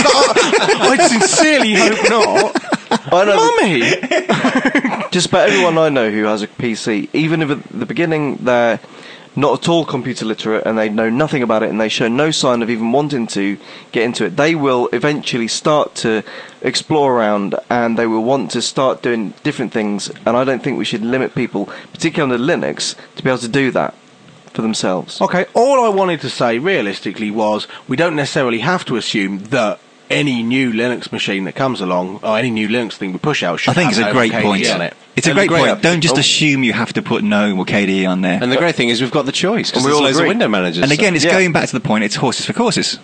I sincerely hope not. I know that Mummy! just about everyone I know who has a P C, even if at the beginning they're not at all computer literate and they know nothing about it and they show no sign of even wanting to get into it, they will eventually start to explore around and they will want to start doing different things, and I don't think we should limit people, particularly under Linux, to be able to do that for themselves. Okay, all I wanted to say realistically was we don't necessarily have to assume that any new Linux machine that comes along, or any new Linux thing we push out, should I think have it's a no great K D E point. on it. It's a And the great great point. up- Don't just oh. assume you have to put no or K D E on there. And the great thing is we've got the choice because And we there's all loads agree. of window managers. And again, so- it's Yeah. going back to the point, it's horses for courses.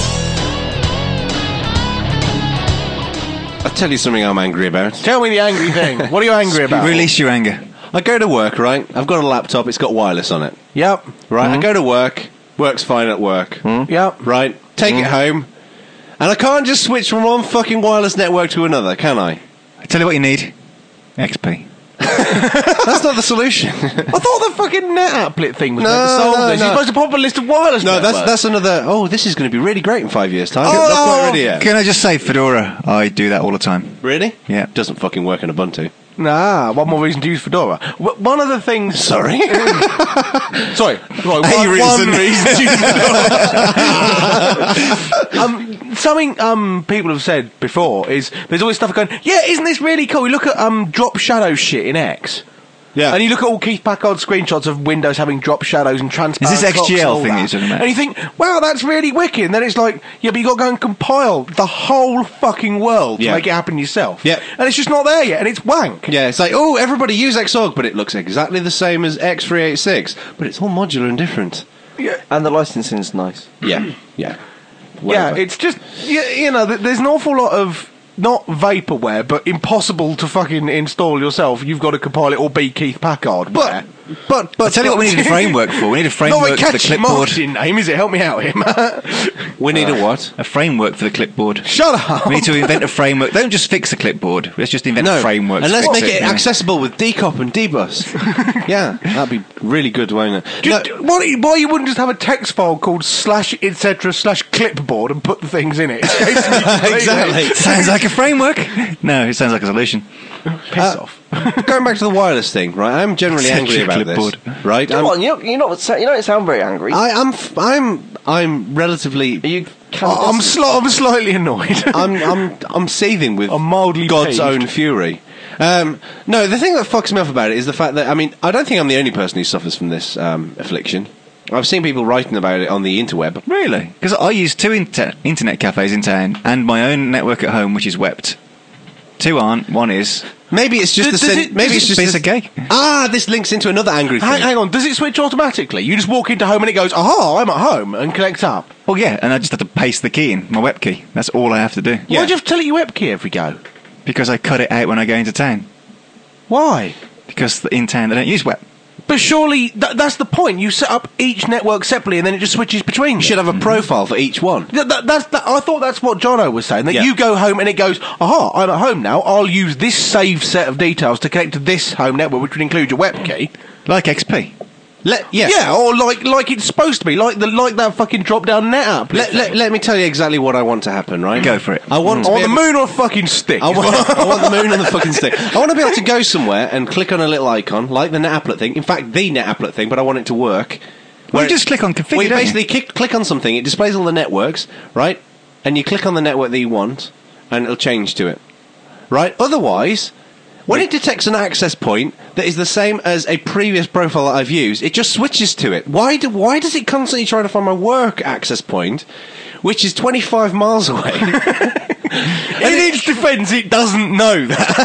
I'll tell you something I'm angry about. Tell me the angry thing. What are you angry about? Release your anger. I go to work, right? I've got a laptop. It's got wireless on it, Yep. right? I go to work. Works fine at work, Yep. right? Take it home, and I can't just switch from one fucking wireless network to another, can I? I tell you what you need. X P. That's not the solution. I thought the fucking NetApplet thing was No, meant to solve no, this. no. You're supposed to pop up a list of wireless No, that's networks. that's another. Oh, this is going to be really great in five years' time. Oh, Not quite ready yet. Can I just say, Fedora, I do that all the time. Really? Yeah. Doesn't fucking work in Ubuntu. Nah, one more reason to use Fedora. W- one of the things... Sorry. Sorry. Right, one, A reason. one reason to use Fedora. um, something um, people have said before is there's always stuff going, yeah, isn't this really cool? You look at um, drop shadow shit in X. Yeah. And you look at all Keith Packard screenshots of Windows having drop shadows and transparent Is this clocks X G L and all thing that. you're talking about? And you think, wow, that's really wicked. And then it's like, yeah, but you got to go and compile the whole fucking world Yeah. to make it happen yourself. Yeah. And it's just not there yet, and it's wank. Yeah, it's like, oh, everybody use Xorg, but it looks exactly the same as X three eighty-six, but it's all modular and different. Yeah. And the licensing's nice. Yeah, yeah. Yeah, Whatever. it's just, you, you know, th- there's an awful lot of, not vaporware, but impossible to fucking install yourself. You've got to compile it or be Keith Packard. But, but, but, I'll tell you what we need a framework for. We need a Not framework a for the catchy clipboard. marketing name, is it? Help me out here, man. we need a what? A framework for the clipboard. Shut up. We need to invent a framework. Don't just fix the clipboard. Let's just invent a framework. and to let's fix make it yeah. accessible with decop and debus. Yeah, that'd be really good, won't it? Just, No, why, why you wouldn't just have a text file called slash etc slash clipboard and put the things in it? exactly. Sounds like a framework. No, it sounds like a solution. Piss off. Going back to the wireless thing, right? I'm generally Such angry a about clipboard. this, right? Come I'm, on, you're, you're not. You don't sound very angry. I, I'm, f- I'm, I'm relatively. Are you? I'm, sli- I'm slightly annoyed. I'm, I'm, I'm seething with I'm mildly God's peeved. own fury. Um, no, the thing that fucks me off about it is the fact that I mean I don't think I'm the only person who suffers from this um, affliction. I've seen people writing about it on the interweb. Really? Because I use two inter- internet cafes in town and my own network at home, which is Wept. Two aren't. One is. Maybe it's just Does- the does sen- it- maybe does it's it- just it's the- a gay. Ah, this links into another angry thing. hang, hang on, does it switch automatically? You just walk into home and it goes, aha, I'm at home, and connects up. Well, yeah, and I just have to paste the key in, my Wept key. That's all I have to do. Yeah. Why'd you have to tell it your web key every go? Because I cut it out when I go into town. Why? Because in town they don't use web. But surely th- that's the point. You set up each network separately, and then it just switches between. You should have a profile for each one. Th- that, that's that, I thought that's what Jono was saying. That Yeah. you go home and it goes, aha, I'm at home now. I'll use this saved set of details to connect to this home network, which would include your web key. Like X P. Let, yeah. Yeah, or like like it's supposed to be, like the like that fucking drop down net app. Let, let, let me tell you exactly what I want to happen, right? Go for it. I want to on be the able- moon or a fucking stick. I want, I want the moon on the fucking stick. I want to be able to go somewhere and click on a little icon, like the NetApplet thing. In fact, the NetApplet thing, but I want it to work. Well, Where you just click on configure, Well, you don't you? basically click, click on something, it displays all the networks, right? And you click on the network that you want, and it'll change to it. Right? Otherwise, when it detects an access point that is the same as a previous profile that I've used, it just switches to it. Why do, why does it constantly try to find my work access point, which is twenty-five miles away? In its defence, it doesn't know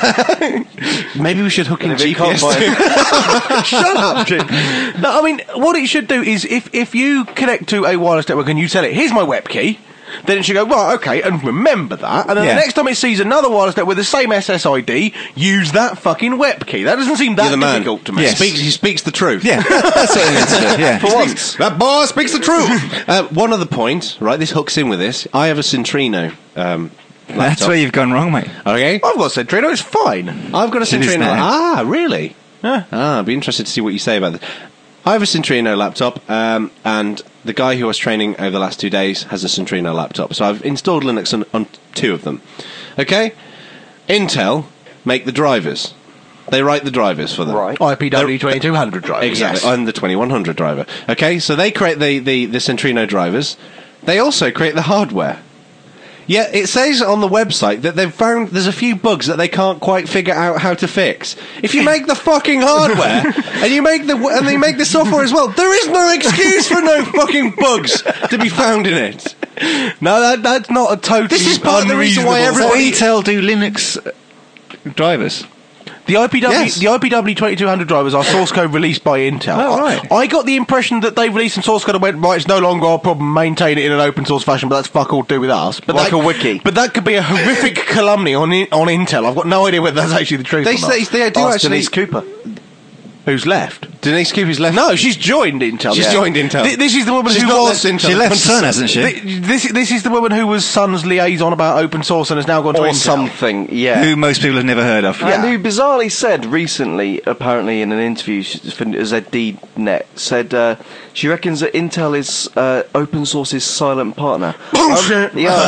that. Maybe we should hook in If it G P can't S. find- Shut up, Jim. No, I mean, what it should do is if, if you connect to a wireless network and you tell it, here's my web key, then it should go, right, okay, and remember that, and then Yeah. the next time it sees another wireless network with the same S S I D, use that fucking web key. That doesn't seem that You're the man. difficult to me. He Yes. speaks, he speaks the truth. Yeah, that's what it is. to do, Yeah. For once. That boy speaks the truth. uh, one other point, right? This hooks in with this. I have a Centrino. Um, That's laptop. where you've gone wrong, mate. Okay. I've got Centrino, it's fine. I've got a It is Centrino. now. Ah, really? Yeah. Ah, I'd be interested to see what you say about this. I have a Centrino laptop, um, and the guy who I was training over the last two days has a Centrino laptop. So I've installed Linux on, on two of them. Okay? Intel make the drivers. They write the drivers for them. Right. I P W twenty-two hundred driver. Exactly, Yes. and the twenty-one hundred driver. Okay, so they create the, the, the Centrino drivers. They also create the hardware. Yeah, it says on the website that they've found there's a few bugs that they can't quite figure out how to fix. If you make the fucking hardware and you make the and you make the software as well, there is no excuse for no fucking bugs to be found in it. No, that, that's not a totally This is part of the reason why unreasonable- everybody- Intel do Linux uh, drivers. The I P W, Yes. the I P W twenty-two hundred drivers are source code released by Intel. Oh, right. I, I got the impression that they released some source code and went, right, it's no longer our problem, maintain it in an open source fashion, but that's fuck all to do with us. But Like that, a wiki. But that could be a horrific calumny on in, on Intel. I've got no idea whether that's actually the truth They or not. say they do Ask actually. Denise Cooper. Who's left? Denise Cooper's left. No, she's joined Intel. She's Yeah. joined Intel. Th- this is the woman She's who not was... left Intel. She left Sun, hasn't she? Th- This, this is the woman who was Sun's liaison about open source and has now gone to Or Intel. something, yeah. Who most people have never heard of. And who bizarrely said recently, apparently in an interview sh- for Z D Net, said uh, she reckons that Intel is uh, open source's silent partner. Bullshit. Um, yeah.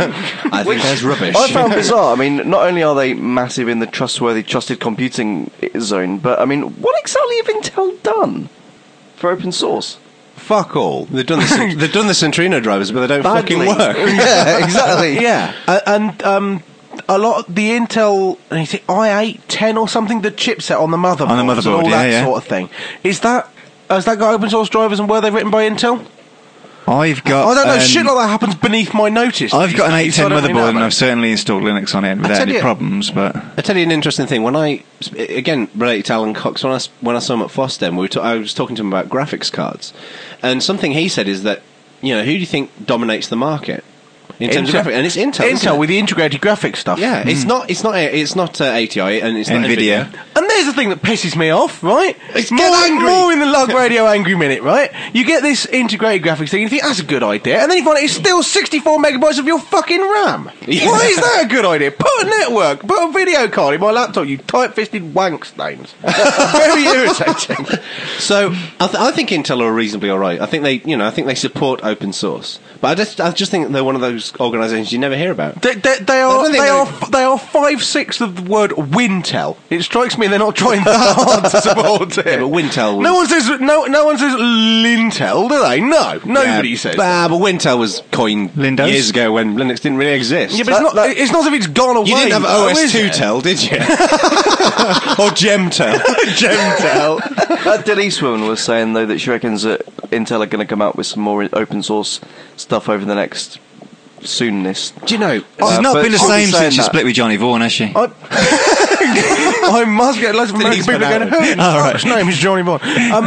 I think that's rubbish. I found bizarre. I mean, not only are they massive in the trustworthy, trusted computing zone, but I mean, what exactly have Intel done for open source? Fuck all. They've done the Cent- they've done the Centrino drivers, but they don't fucking Badly. work. Yeah, exactly. Yeah, uh, and um, a lot of the Intel, is it i eight, ten or something, the chipset on the motherboard, On the and motherboard, all yeah, that yeah. sort of thing. Is that has that got open source drivers and were they written by Intel? I've got. I don't know. um, Shit like that happens beneath my notice. I've got an eight ten So I don't really know motherboard, and about I've certainly installed Linux on it without tell any you- problems. But I tell you an interesting thing. When I again related to Alan Cox, when I s- when I saw him at FOSDEM, we were ta- I was talking to him about graphics cards, and something he said is that, you know, who do you think dominates the market in terms Intel. of graphics? And it's Intel. isn't Intel it? with the integrated graphics stuff. yeah, it's not it's not a- it's not uh, A T I and it's not Nvidia. Nvidia. And there's the thing that pisses me off, right? It's more, get angry. more in the Lug Radio Angry Minute, right? You get this integrated graphics thing, and you think that's a good idea, and then you find out it's still sixty-four megabytes of your fucking RAM. Yeah. Why is that a good idea? Put a network, put a video card in my laptop, you tight-fisted wank stains. Very irritating. So I, th- I think Intel are reasonably all right. I think they, you know, I think they support open source, but I just, I just think they're one of those organisations you never hear about. They, they, they I are don't they think are they- f- they are five sixths of the word Wintel. It strikes me they're not trying that hard to support it. Yeah, but Wintel was- No one says no. No one says Lintel, do they? No, nobody Yeah, says. Bah, but Wintel was coined Windows? years ago when Linux didn't really exist. Yeah, but it's not. it's not as if it's gone away. you didn't have though, O S is two it? tel, did you? Or Gemtel? Gemtel. That Denise woman was saying though that she reckons that Intel are going to come out with some more open source stuff over the next soonness. Do you know? she's Uh, not but been the she'll be same saying since she that. split with Johnny Vaughan, has she? I, I must get loads of American Denise people Van going, Allen. who the fuck's name is Johnny Vaughan? Um,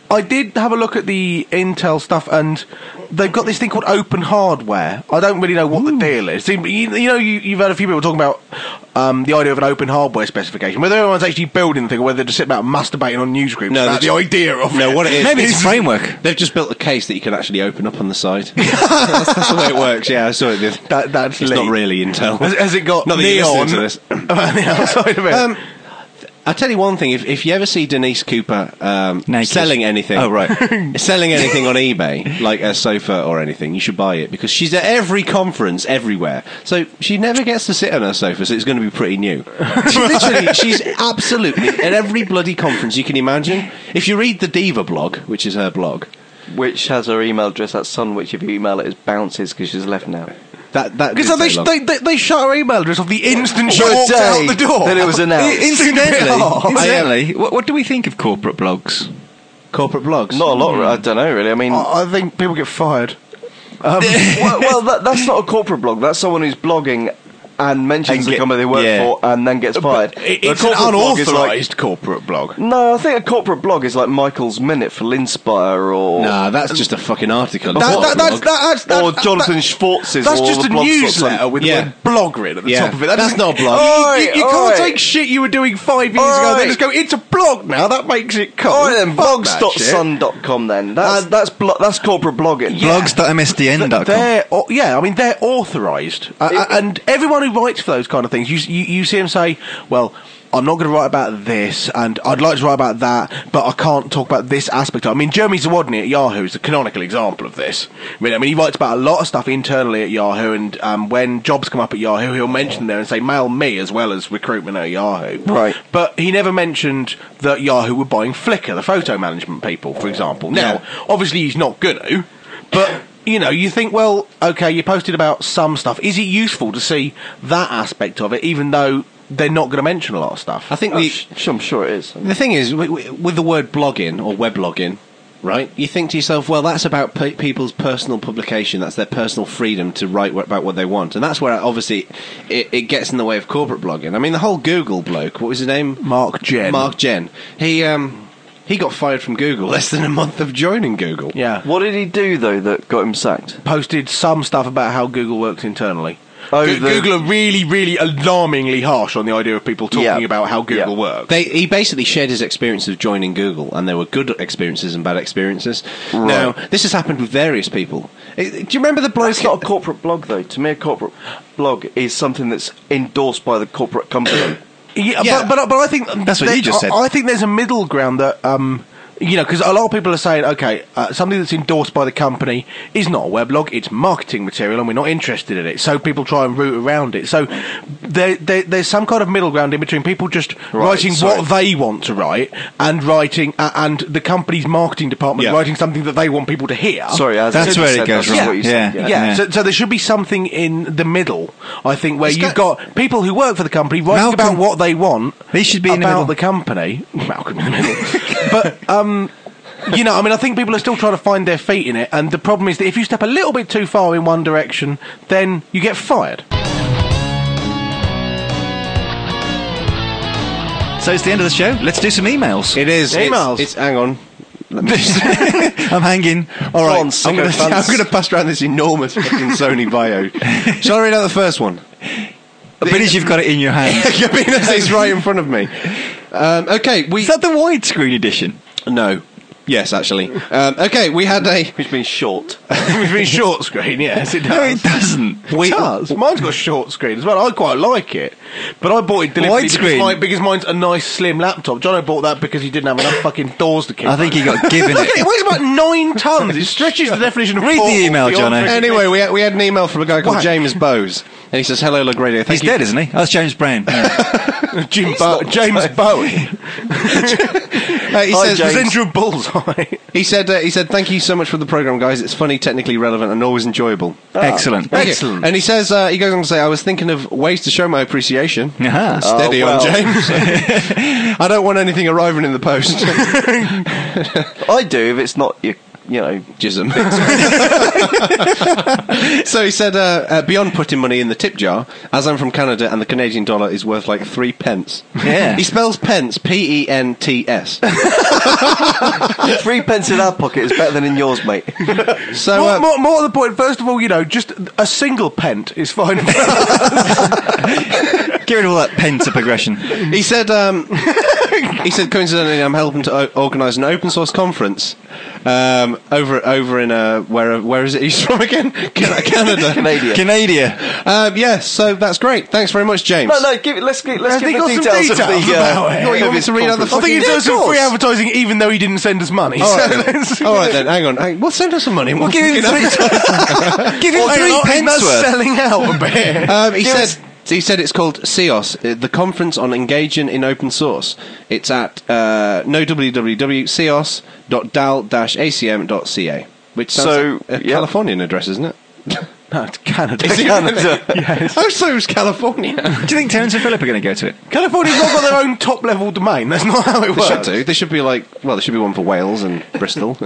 I did have a look at the Intel stuff, and they've got this thing called Open Hardware. I don't really know what Ooh. the deal is. You, you know, you, you've had a few people talking about um, the idea of an open hardware specification, whether everyone's actually building the thing or whether they're just sitting about masturbating on newsgroups no, about the idea of no, it. what it is. Maybe it's a framework. They've just built a case that you can actually open up on the side. that's, that's the way it works, yeah, I saw it. Did. That, that's it's Lee. not really Intel. Has, has it got not neon to this. on the outside of it? Um, I'll tell you one thing, if, if you ever see Denise Cooper um, selling anything, oh, right. selling anything on eBay, like a sofa or anything, you should buy it, because she's at every conference, everywhere. So she never gets to sit on her sofa, so it's going to be pretty new. She literally, she's absolutely, at every bloody conference you can imagine. If you read the Diva blog, which is her blog, which has her email address at Sun, which if you email it, it bounces because she's left now. That that because they, they, they they shut her email address off the instant she walked out the door. Then it was announced. Incidentally, incidentally, what, what do we think of corporate blogs? Corporate blogs? Not a lot. I don't know really. I mean, I, I think people get fired. Um, well, well that, that's not a corporate blog. That's someone who's blogging and mentions And the get- company they work yeah. for and then gets fired. It, A it's an corporate blog is unauthorised like- corporate blog. No, I think a corporate blog is like Michael's Minute for Linspire or Nah, that's just a fucking article. That, It's not that, a that's, blog. that, that's, that, or that- Jonathan that- Schwartz's. That's or just the a blog newsletter spot. with Yeah. the word blog written at the Yeah. top of it. That That's doesn't- not a blog. You, Alright, you, you can't alright. take shit you were doing five years ago and Alright. then just go, it's a blog now. That makes it cool. All right then, Fuck that shit. blogs dot sun dot com then. That's Uh, that's blo- that's corporate blogging. Yeah. blogs dot m s d n dot com. They're, oh, yeah, I mean, they're authorised. Uh, uh, and everyone who writes for those kind of things, you, you, you see them say, well, I'm not going to write about this, and I'd like to write about that, but I can't talk about this aspect of it. I mean, Jeremy Zawodny at Yahoo is the canonical example of this. Really, I mean, he writes about a lot of stuff internally at Yahoo, and um, when jobs come up at Yahoo, he'll mention them there and say, mail me as well as recruitment at Yahoo. Right. But he never mentioned that Yahoo were buying Flickr, the photo management people, for example. Now, Yeah. obviously he's not going to, but... You know, you think, well, okay, you posted about some stuff. Is it useful to see that aspect of it, even though they're not going to mention a lot of stuff? I think Oh, the, sh- I'm sure it is. the thing is, w- w- with the word blogging or weblogging, right, you think to yourself, well, that's about pe- people's personal publication. That's their personal freedom to write wh- about what they want. And that's where, obviously, it, it gets in the way of corporate blogging. I mean, the whole Google bloke, what was his name? Mark Jen. Mark Jen. He, um... He got fired from Google less than a month of joining Google. Yeah. What did he do though that got him sacked? Posted some stuff about how Google works internally. Oh, Go- the- Google are really, really alarmingly harsh on the idea of people talking Yeah. about how Google Yeah. works. They, he basically shared his experience of joining Google, and there were good experiences and bad experiences. Right. Now, this has happened with various people. Uh, Do you remember the bloke? It's not a corporate blog though. To me, a corporate blog is something that's endorsed by the corporate company. Yeah, Yeah. But, but but I think That's what there- you just said. I, I think there's a middle ground that um, you know, because a lot of people are saying, okay, uh, something that's endorsed by the company is not a weblog; it's marketing material, and we're not interested in it. So people try and route around it. So there, there there's some kind of middle ground in between people just writing sorry. what they want to write and writing uh, and the company's marketing department Yeah. writing something that they want people to hear. Sorry, as That's I where it said, goes that's wrong. what you said, Yeah. Yeah, Yeah. So, so there should be something in the middle, I think, where It's you've got- got people who work for the company writing Malcolm- about what they want. He should be in the about middle. the company. Malcolm in the middle. But um, you know, I mean, I think people are still trying to find their feet in it, and the problem is that if you step a little bit too far in one direction, then you get fired. So it's the end of the show. Let's do some emails. It is. it's- Emails. It's, hang on. Let me just- I'm hanging. All right, on, I'm going sycophants. to pass around this enormous fucking Sony bio. Shall I read out the first one? I finish you've got it in your hand. It's right in front of me. Um, okay, we... Is that the widescreen edition? No. Yes, actually. Um, okay, we had a... Which means short. We've been short screen, yes, it does. No, it doesn't. It does. Mine's got a short screen as well. I quite like it, but I bought it deliberately because, Widescreen. my, because mine's a nice slim laptop. Jono bought that because he didn't have enough fucking doors to keep. I think he got given Look at it. It it. weighs about nine tons. It stretches the definition of Read the portable email, beyond Jono. freaking- Anyway, we had, we had an email from a guy called Whack. James Bowes, and he says, hello, LaGradio. Thank He's you. dead, isn't he? That's James Brown. Yeah. Jim Bo- James Bowie. Uh, he Hi, says, James. Presenter of Bullseye. He said, uh, he said, thank you so much for the program, guys. It's funny, technically relevant, and always enjoyable. Excellent. Thank you. Excellent. And he says, uh, he goes on to say, I was thinking of ways to show my appreciation. Aha. Steady Oh, on, well. James. I don't want anything arriving in the post. I do if it's not your you know, Jism. So he said, uh, uh, beyond putting money in the tip jar, as I'm from Canada and the Canadian dollar is worth like three pence. Yeah. He spells pence, P E N T S. three pence in our pocket is better than in yours, mate. So, More, uh, more, more to the point, first of all, you know, just a single pent is fine. Get rid of all that pent up aggression. he said, um, he said, coincidentally, I'm helping to o- organise an open source conference um, over over in uh, where where is it he's from again? Can- Canada, Canada. Canada. Um, yes, so that's great. Thanks very much, James. No, no, give it, let's get, let's Has get he the got some details, details of the, uh, about it? You want- you want me to read out the I think fucking- he Yeah, does of some free course. advertising even though he didn't send us money. All right, So then. let's- All right then, hang on. Hang, we'll send us some money. We'll Give him three, give him Hang three on, pence that's worth. selling out a bit. Um, he Give said us- he said it's called C O S, uh, the Conference on Engaging in Open Source. It's at uh, no w w w dot c o s dot d a l dash a c m dot c a, which sounds So, like a yeah. Californian address, isn't it? No, it's Canada. Is it Canada. really? Oh, so is California. Do you think Terence and Philip are going to go to it? California's not got their own top level domain. That's not how it They should works. do. There should be like, well, there should be one for Wales and Bristol.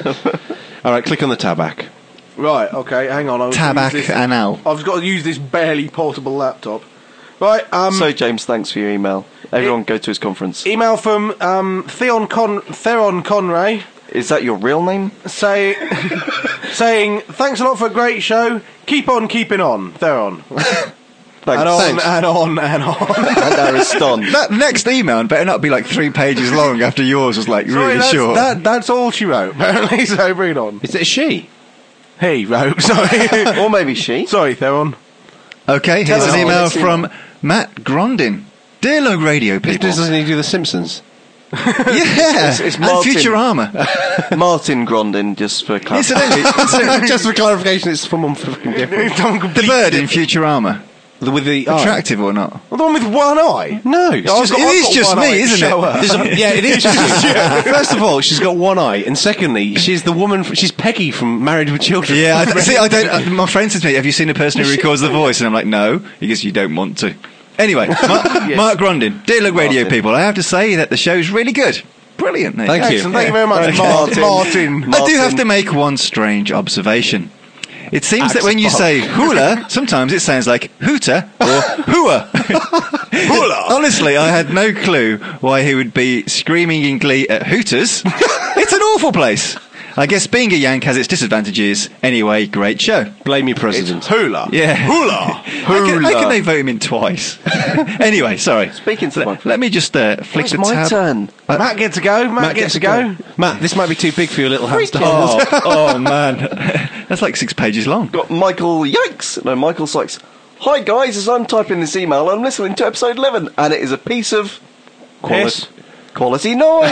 All right, click on the tabac. Right, okay, hang on. I'll Tabac use this- anal. I've got to use this barely portable laptop. Right, um, So, James, thanks for your email. Everyone go to his conference. email from um, Theon Con- Theron Conray Is that your real name? say, saying, thanks a lot for a great show. Keep on keeping on, Theron. Thanks. And on, Thanks. and on, and on. And Ariston. That next email better not be like three pages long after yours was like Sorry, really that's, short. that, that's all she wrote, apparently, so bring it on. Is it a she? He wrote, sorry. Or maybe she. Sorry, Theron. Okay, Tell here's us an all, email next from email. Matt Grondin. Dear Log Radio people. Doesn't he do The Simpsons? Yeah, It's- it's and Martin. Futurama. Martin Grondin, just for clarity. Incidentally, incidentally, Just for clarification, it's someone fucking different. the bird in Futurama, The- With the eye. attractive or not? Well, the one with one eye? No, I've just- got- it I've is got just one me, eye to isn't show it? her. There's a- yeah, it is just you. First of all, she's got one eye, and secondly, she's the woman. F- she's Peggy from Married with Children. Yeah, I, see, I don't. Uh, my friend says to me, "Have you seen a person who records the voice?" And I'm like, "No." He goes, "You don't want to." Anyway, Mark, Mark Grondin, dear Log Radio Martin. people, I have to say that the show's really good, brilliant. There Thank go. you. Excellent, thank you very much, Thank Martin. you. Martin. Martin. I do have to make one strange observation. It seems that Axel when you Bob. say hula, sometimes it sounds like hooter or hooah. Hula. Honestly, I had no clue why he would be screaming in glee at Hooters. It's an awful place. I guess being a Yank has its disadvantages. Anyway, great show. Blame your president. Hula. Yeah. Hula. How can, how can they vote him in twice? Anyway, sorry. Speaking to the Let, let me just uh, flick It's the my tab. turn. Matt gets a go. Matt, gets, a go. Matt, this might be too big for your little hamster. Oh, oh man, that's like six pages long. Got Michael Yikes. No, Michael Sykes. Hi guys, as I'm typing this email, I'm listening to episode eleven, and it is a piece of Piss. quality noise.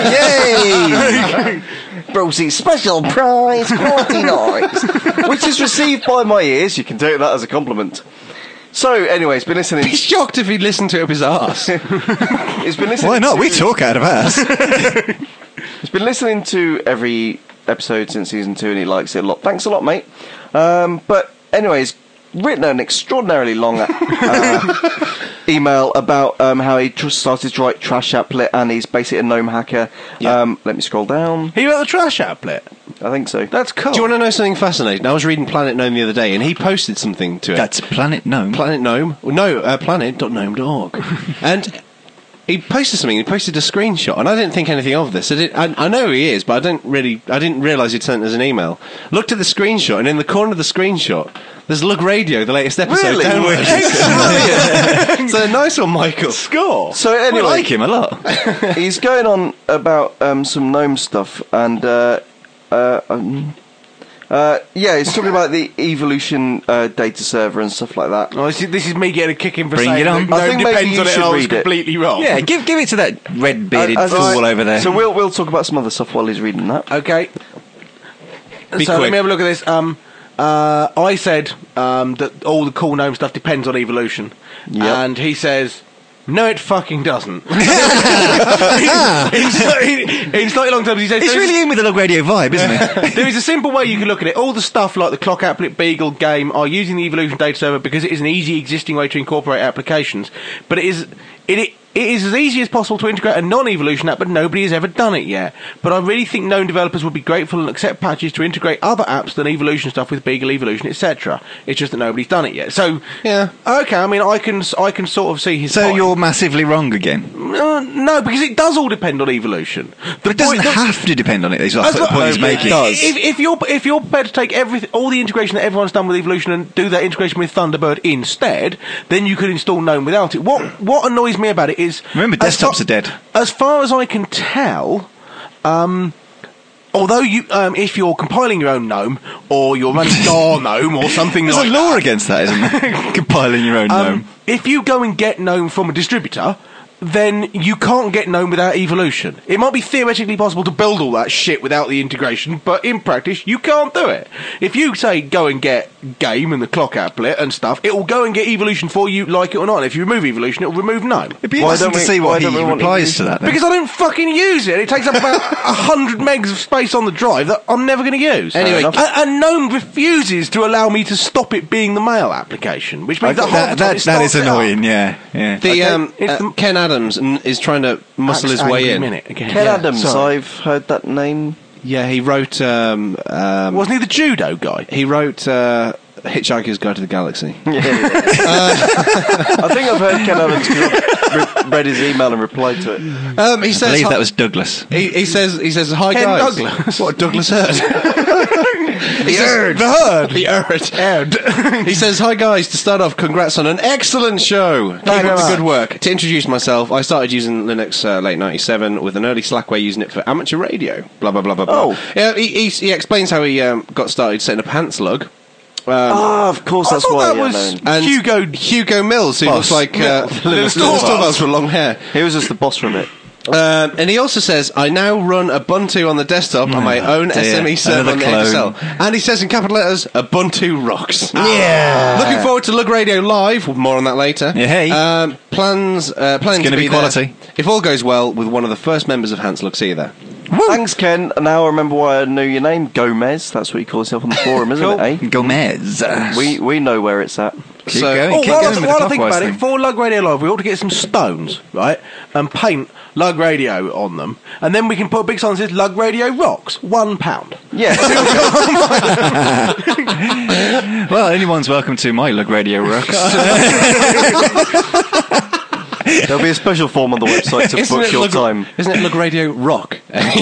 Yay! Brosie's special prize quality noise, which is received by my ears. You can take that as a compliment. So, anyway, it's been listening. He's shocked if he'd listened to it up his arse. It's been listening. Why not? To, We talk out of ours. He's been listening to every episode since season two, and he likes it a lot. Thanks a lot, mate. Um, but anyway, he's written an extraordinarily long uh, email about um, how he tr- started to write Trash Applet, and he's basically a gnome hacker. Yeah. Um, let me scroll down. He wrote the trash outlet. I think so. That's cool. Do you want to know something fascinating? I was reading Planet Gnome the other day, and he posted something to it. That's Planet Gnome. Planet Gnome. Well, no, uh, planet dot gnome dot org. And he posted something. He posted a screenshot, and I didn't think anything of this. I, did, I, I know who he is, but I don't really. I didn't realise he'd sent us an email. Looked at the screenshot, and in the corner of the screenshot, there's Lug Radio, the latest episode. Really? Downwards. Excellent. So nice one, Michael. Score. So I anyway, like him a lot. he's going on about um, some gnome stuff, and uh, uh, um, uh, yeah, he's talking about the evolution uh, data server and stuff like that. Oh, this, is, this is me getting a kick in for Bring saying it on. that I think Gnome maybe depends you on it, should and I was read it. completely wrong. Yeah, give give it to that red-bearded Uh, as- fool over there. So we'll we'll talk about some other stuff while he's reading that. Okay. Be so let quick. me have a look at this. Um, uh, I said um, that all the cool gnome stuff depends on evolution, Yep. and he says, "No, it fucking doesn't." in, in, in slightly long terms, he says, He's "There is- really in with the Log Radio vibe, isn't he? there is a simple way you can look at it. All the stuff like the Clock Applet Beagle game are using the Evolution data server because it is an easy existing way to incorporate applications, but it is it, it it is as easy as possible to integrate a non-evolution app, but nobody has ever done it yet. But I really think known developers would be grateful and accept patches to integrate other apps than evolution stuff with Beagle Evolution, et cetera. It's just that nobody's done it yet. So Yeah. okay, I mean, I can I can sort of see his. So point. you're massively wrong again. Uh, no, because it does all depend on evolution. But it doesn't point- have to depend on it. Is As the lo- point he's if- making. If, if you're if you're prepared to take everything, all the integration that everyone's done with evolution, and do that integration with Thunderbird instead, then you could install GNOME without it. What what annoys me about it is Remember, as desktops far- are dead. As far as I can tell, um, although you um, if you're compiling your own GNOME or you're running Gar GNOME or something There's like a law that, against that, isn't there? Compiling your own um, GNOME. if you go and get GNOME from a distributor, then you can't get GNOME without evolution. It might be theoretically possible to build all that shit without the integration, but in practice, you can't do it. If you say go and get Game and the clock applet and stuff, it will go and get evolution for you, like it or not. And if you remove evolution, it will remove GNOME. It'd be Why interesting don't to we- see why what he don't we want replies to to that. Then. Because I don't fucking use it. It takes up about a hundred megs of space on the drive that I'm never going to use. Anyway, and, and GNOME refuses to allow me to stop it being the mail application, which means that, half that, the time that, it that is starts it up. annoying. Yeah, yeah. The Okay, um, it's uh, the- Ken Adams n- is trying to muscle his Max way Angry in. Minute again. Ken Yeah, Adams, sorry. I've heard that name. Yeah, he wrote. Um, um, Wasn't he the judo guy? he wrote uh, Hitchhiker's Guide to the Galaxy. I think I've heard Ken Adams because I've re- read his email and replied to it. Um, he I says. believe hi- that was Douglas. He, he says. He says. Hi Ken guys. Douglas. What Douglas Hurd? The herd. The herd. The Herd. He says, "Hi guys. To start off, congrats on an excellent show. Keep Thank you up the very good work." To introduce myself, I started using Linux uh, late ninety-seven with an early Slackware using it for amateur radio. Blah blah blah blah blah. Oh. Yeah. He, he, he explains how he um, got started setting up Hanslug. Um, Ah, of course, I that's thought why. that yeah, was no. and Hugo. Hugo Mills, who Boss. looks like uh, Mills. little Little Stormos Stormos. with long hair. He was just the boss from it. Um, and he also says, I now run Ubuntu on the desktop on my Oh, own dear. S M E server Another on the clone. X L. And he says in capital letters, Ubuntu rocks. Yeah. Looking forward to Lug Radio Live. More on that later. Yeah, hey. Um, plans, uh, planning It's to gonna be, be there, quality. if all goes well, with one of the first members of Hanslug. See you there. Thanks, Ken. Now I remember why I knew your name, Gomez. That's what you call yourself on the forum, isn't Cool. it? Eh? Gomez. We we know where it's at. Keep So- going. Oh, keep while, going I, with while the I think clockwise about it, thing. for Lug Radio Live, we ought to get some stones, right, and paint Lug Radio on them, and then we can put a big sign that says Lug Radio rocks, one pound. Yeah. Well, anyone's welcome to my Lug Radio Rocks. There'll be a special form on the website to Isn't book it your Lug- time. Isn't it Lug Radio Rock?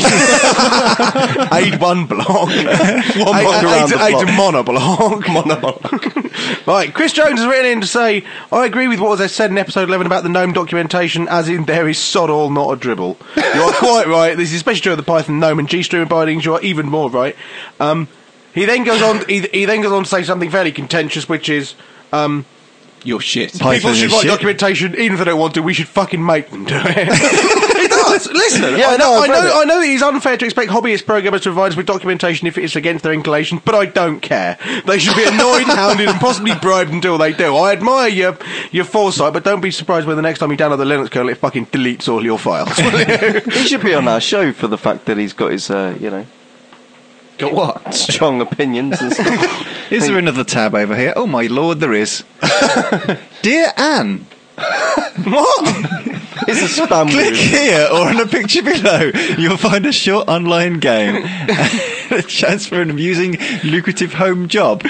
Aid one block. one block around the Aid block. monoblock. monoblock. Right, Chris Jones has written in to say, I agree with what was said in episode eleven about the GNOME documentation, as in there is sod all, not a dribble. You are quite right. This is especially true of the Python GNOME and GStream bindings. You are even more right. Um, he then goes on. He, he then goes on to say something fairly contentious, which is. Um, You're shit. Python People should is write shit. documentation, even if they don't want to. We should fucking make them do it. He does. Listen, Yeah, I know, no, I I've read know, it. I know that it's unfair to expect hobbyist programmers to provide us with documentation if it is against their inclination, but I don't care. They should be annoyed, hounded, and possibly bribed until they do. I admire your your foresight, but don't be surprised when the next time you download the Linux kernel, it fucking deletes all your files. He should be on our show for the fact that he's got his, uh, you know, Got what? strong opinions and stuff. Is there another tab over here? Oh my lord, there is. Dear Anne, What? It's a spam click room. here or on the picture below. You'll find a short online game. A chance for an amusing, lucrative home job.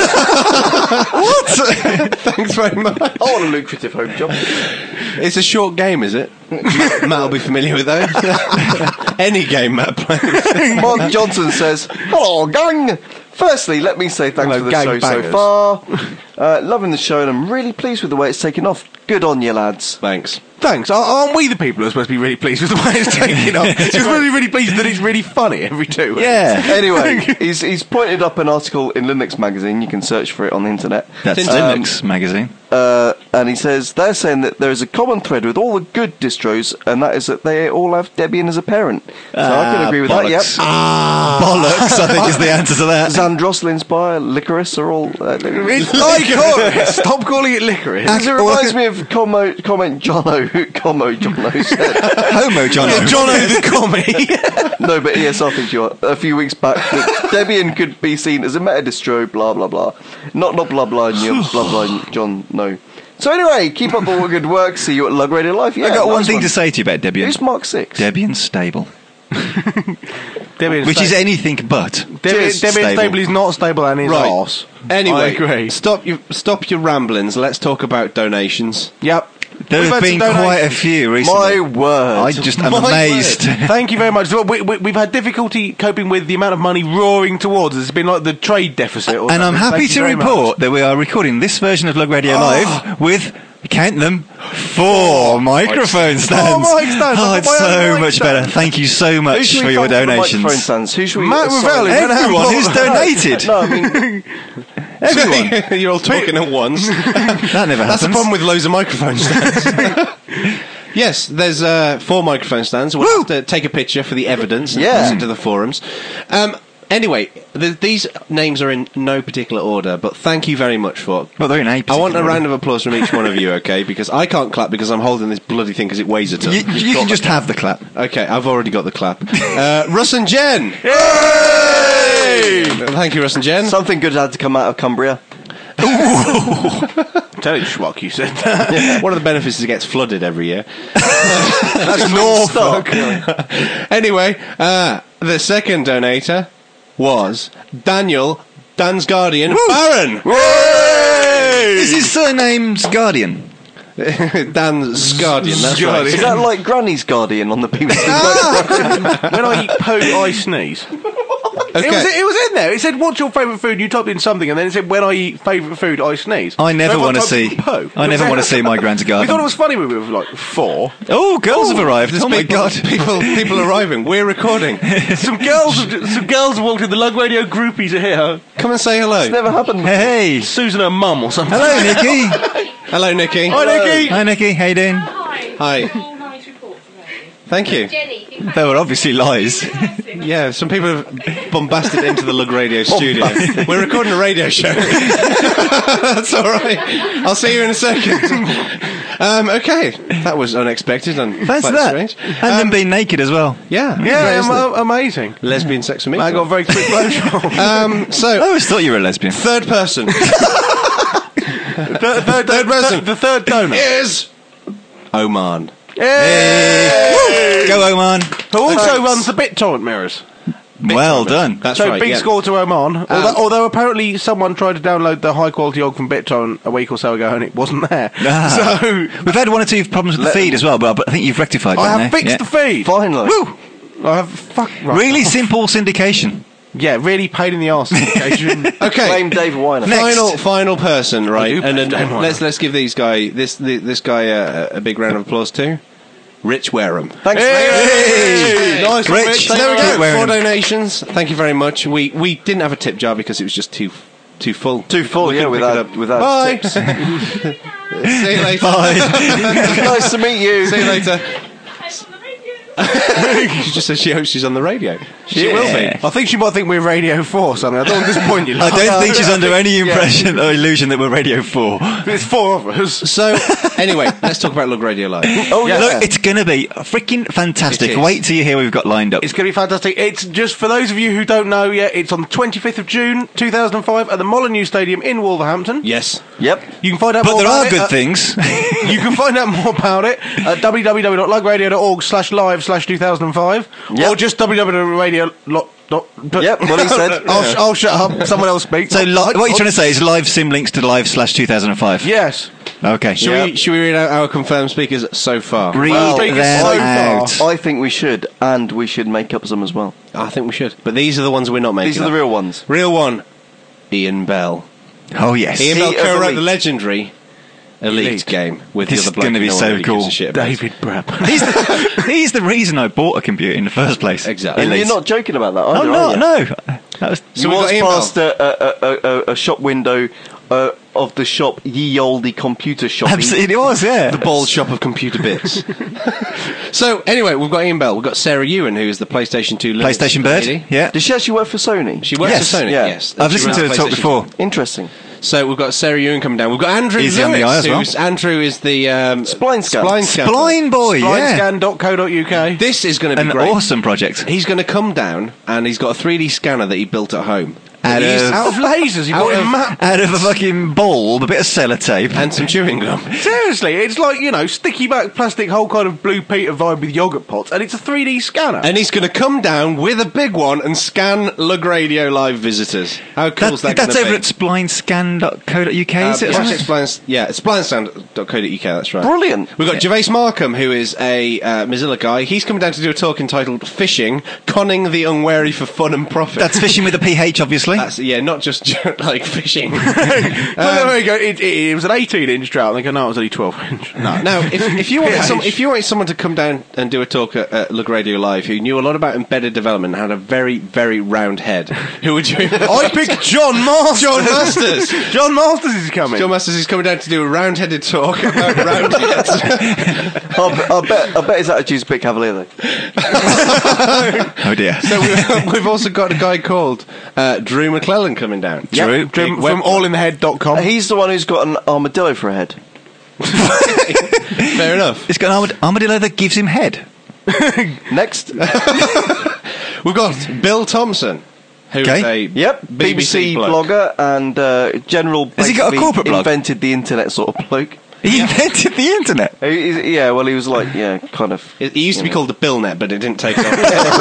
What? Thanks very much. I want a lucrative home job. It's a short game, is it? Matt will be familiar with those. Any game Matt plays. Mark Johnson says, hello, gang. Firstly, let me say thanks Hello, for the gang show bangers. so far. Uh, loving the show, and I'm really pleased with the way it's taken off. Good on you, lads. Thanks. Thanks. Ar- Aren't we the people who are supposed to be really pleased with the way it's taken off? Just really, really pleased that it's really funny every two weeks. Yeah. Anyway, he's he's pointed up an article in Linux magazine. You can search for it on the internet. That's Um, Linux magazine. Uh, and he says they're saying that there is a common thread with all the good distros, and that is that they all have Debian as a parent. So I can Ah, agree with bollocks. that. Yep. Bollocks, I think is the answer to that. Xandros, Linspire, Licorice are all. Uh, It's licorice. Stop calling it licorice. Because it reminds me of como, comment Jono, Como Jono said. Homo John. Jono the commie. No, but E S R thinks you are, a few weeks back that Debian could be seen as a meta distro, blah blah blah. Not not blah blah and you blah blah and John no. So anyway, keep up all the good work. See you at Lug Radio Live. Yeah, I got nice one thing to say to you about Debian. Who's Mark Six? Debian's stable. Debian Which sta- is anything but. Debian, Cheers, Debian stable. stable is not stable and is Right. arse. Anyway, I agree. stop your stop your ramblings. Let's talk about donations. Yep. There We've have had been some quite a donations. few recently. My word. I just am My amazed. Thank you very much. So we, we, we've had difficulty coping with the amount of money roaring towards us. It's been like the trade deficit. Or And I'm something. happy Thank you to very report much. that we are recording this version of Lug Radio Oh. Live with, count them, four microphone stands. Four mic stands. Oh, I've it's got my own so mic much stand. better. Thank you so Who much should for we your thank for the donations. microphone stands? Who should we? Matt assign? Ravelli, man, Everyone who's donated. No, I mean, Everyone. You're all talking at once. That never That's the happens. problem with loads of microphone stands. Yes, there's uh, four microphone stands. We'll have to take a picture for the evidence and Yeah. post it to the forums. Um, anyway, th- these names are in no particular order, but thank you very much for... Well, they're in a I want a particular round of applause from each one of you, okay? Because I can't clap because I'm holding this bloody thing because it weighs a ton. You, you can just have the clap. Okay, I've already got the clap. Uh, Russ and Jen! Thank you, Russ and Jen. something good had to come out of Cumbria. Tell you, Schmuck, you said that. One of the benefits is it gets flooded every year. That's Norfolk. Anyway, uh, the second donator was Daniel Dan's Guardian Baron. Is his surname's Guardian? Dan's Guardian, that's right. Is that like Granny's Guardian on the B B C? When I eat poo, I sneeze. Okay. It, was, it was in there. It said, "What's your favourite food?" You typed in something, and then it said, "When I eat favourite food, I sneeze." I never So want to everyone see. typed in poo. I never want to see my Grand's We thought it Garden. was funny when we were like four. Oh, girls have arrived. There's Oh my people, god. people, people arriving. We're recording. Some girls, some girls have walked in. The Lug Radio groupies are here. Come and say hello. Never happened. Hey. Susan, her mum, or something. Hello, Nikki. Hello, Nikki. Hi, Nikki. Hi, Nikki. How you doing? Hi. Hi. All nice reports about you. Thank you. Jenny, you They were obviously lies. Yeah, some people have bombasted into the Lug Radio studio. We're recording a radio show. That's all right. I'll see you in a second. Um, okay, that was unexpected and Thanks quite for that. strange. And them being naked as well. Yeah, Yeah, great, isn't am- amazing. it? Lesbian sex with me. I got a very quick blowjob. Um, I so, always thought you were a lesbian. third person third, third, Third person. The third donor. is Oman. Hey! Go, Oman. Who also Thanks. runs the BitTorrent mirrors. Well done. That's so right. big yeah. score to Oman. Although, Um, although apparently someone tried to download the high quality Og from BitTorrent a week or so ago and it wasn't there. Ah. So We've had one or two problems with the feed as well, but I think you've rectified I that have now. fixed Yeah. the feed. Finally. Woo! I have fuck right. Really simple syndication. Yeah, really pain in the arse occasion. Okay. Blame Dave Weiner. Next. Final, final person, right? do And then blame Dave let's let's give these guy this the, this guy uh, a big round of applause too. Rich Wareham. Thanks, Hey! mate. Nice one, Rich. Rich. So there we Keep go. wearing Four them. donations. Thank you very much. We we didn't have a tip jar because it was just too too full. Too full, We yeah, couldn't pick without, it up. without Bye. tips. See you later. Nice to meet you. See you later. Hey, on the radio. She just said she hopes she's on the radio. She Yeah. will be. I think she might think we're Radio four or something. I don't want to disappoint you. I don't think she's under any impression or illusion that we're Radio four. It's four of us. So anyway, let's talk about Lug Radio Live. Oh, yeah. Look, it's going to be freaking fantastic. It is. Wait till you hear what we've got lined up. It's going to be fantastic. It's just for those of you who don't know yet, it's on the twenty-fifth of June two thousand five at the Molyneux Stadium in Wolverhampton. Yes. Yep. You can find out But more there about are it good at- things. You can find out more about it at www.lugradio.org slash live slash 2005 Yep. or just www.radio. Lo- dot- but- Yep, what he said. I'll, sh- I'll shut up. Someone else speak. So li- what you're trying to say is live sim links to live slash two thousand five. Yes. Okay. Should Yeah. we should we read out our confirmed speakers so far? Read Well, them so out. far. I think we should, and we should make up some as well. I think we should. But these are the ones we're not making. These are the up. real ones. Real one. Ian Bell. Oh yes. Ian He Bell of co-wrote Elite. the legendary Elite, Elite. game with This the is other bloke gonna be no one so really gives cool. a shit about. David Brapp. He's the, he's the reason I bought a computer in the first place. Exactly. And Elite. you're not joking about that, Oh either, no, are you? no. That was So you we've was got Ian past a, a, a, a, a shop window uh, of the shop Ye Olde Computer Shop. absolutely it was. Yeah. The bald shop of computer bits. So anyway, we've got Ian Bell. We've got Sarah Ewan, who is the PlayStation two Linux PlayStation Bird. lady. Yeah. Did she actually work for Sony? She works Yes, for Sony. yeah. Yes, I've She listened to runs the talk PlayStation before. Interesting. So we've got Sarah Ewan coming down. We've got Andrew Easy Lewis. on the eye as well. who's- Andrew is the um, Spline Scan. Spline Scan. Blind boy. Yeah. Blind scan dot co dot U K. This is going to be An great. awesome project. He's going to come down and he's got a three D scanner that he built at home. Out He's of, Out of lasers, you Out got of- him map. out of a fucking bulb, a bit of sellotape. and some chewing gum. Seriously, it's like, you know, sticky back plastic, whole kind of Blue Peter vibe with yogurt pots, and it's a three D scanner. And he's going to come down with a big one and scan Lug Radio Live visitors. How cool That, is that that's gonna over be? at splinescan dot co dot uk, Uh, is it? or yeah, something? it's Splines- yeah, it's splinesound dot co dot uk, that's right. Brilliant. We've got Gervais Markham, who is a uh, Mozilla guy. He's coming down to do a talk entitled Fishing, Conning the Unwary for Fun and Profit. That's fishing with a P H, obviously. That's, yeah, not just like fishing. Well, there you go. It, it, it was an eighteen inch trout. I think, no, it was only twelve inch. No. Now, if, if you wanted Yeah, some, it's- if you wanted someone to come down and do a talk at, at Lug Radio Live who knew a lot about embedded development and had a very, very round head, who would you? I picked John Masters. John Masters. John Masters is coming. John Masters is coming down to do a round-headed talk about round heads. I bet, I bet his attitude's a bit cavalier though. Oh dear. So we've, we've also got a guy called uh, Drew McClellan coming down. Drew, Drew Big web- from all in the head dot com. He's the one who's got an armadillo for a head. Fair enough. It's got an armad- armadillo that gives him head. Next. We've got Bill Thompson, who's Okay. a Yep, B B C, bloke. blogger and uh, general. Has he got a basically corporate blog? Invented the internet sort of bloke. He invented the internet. He- he's- yeah, well, he was like, yeah, kind of. It, it used to be you know. called the Billnet, but it didn't take off.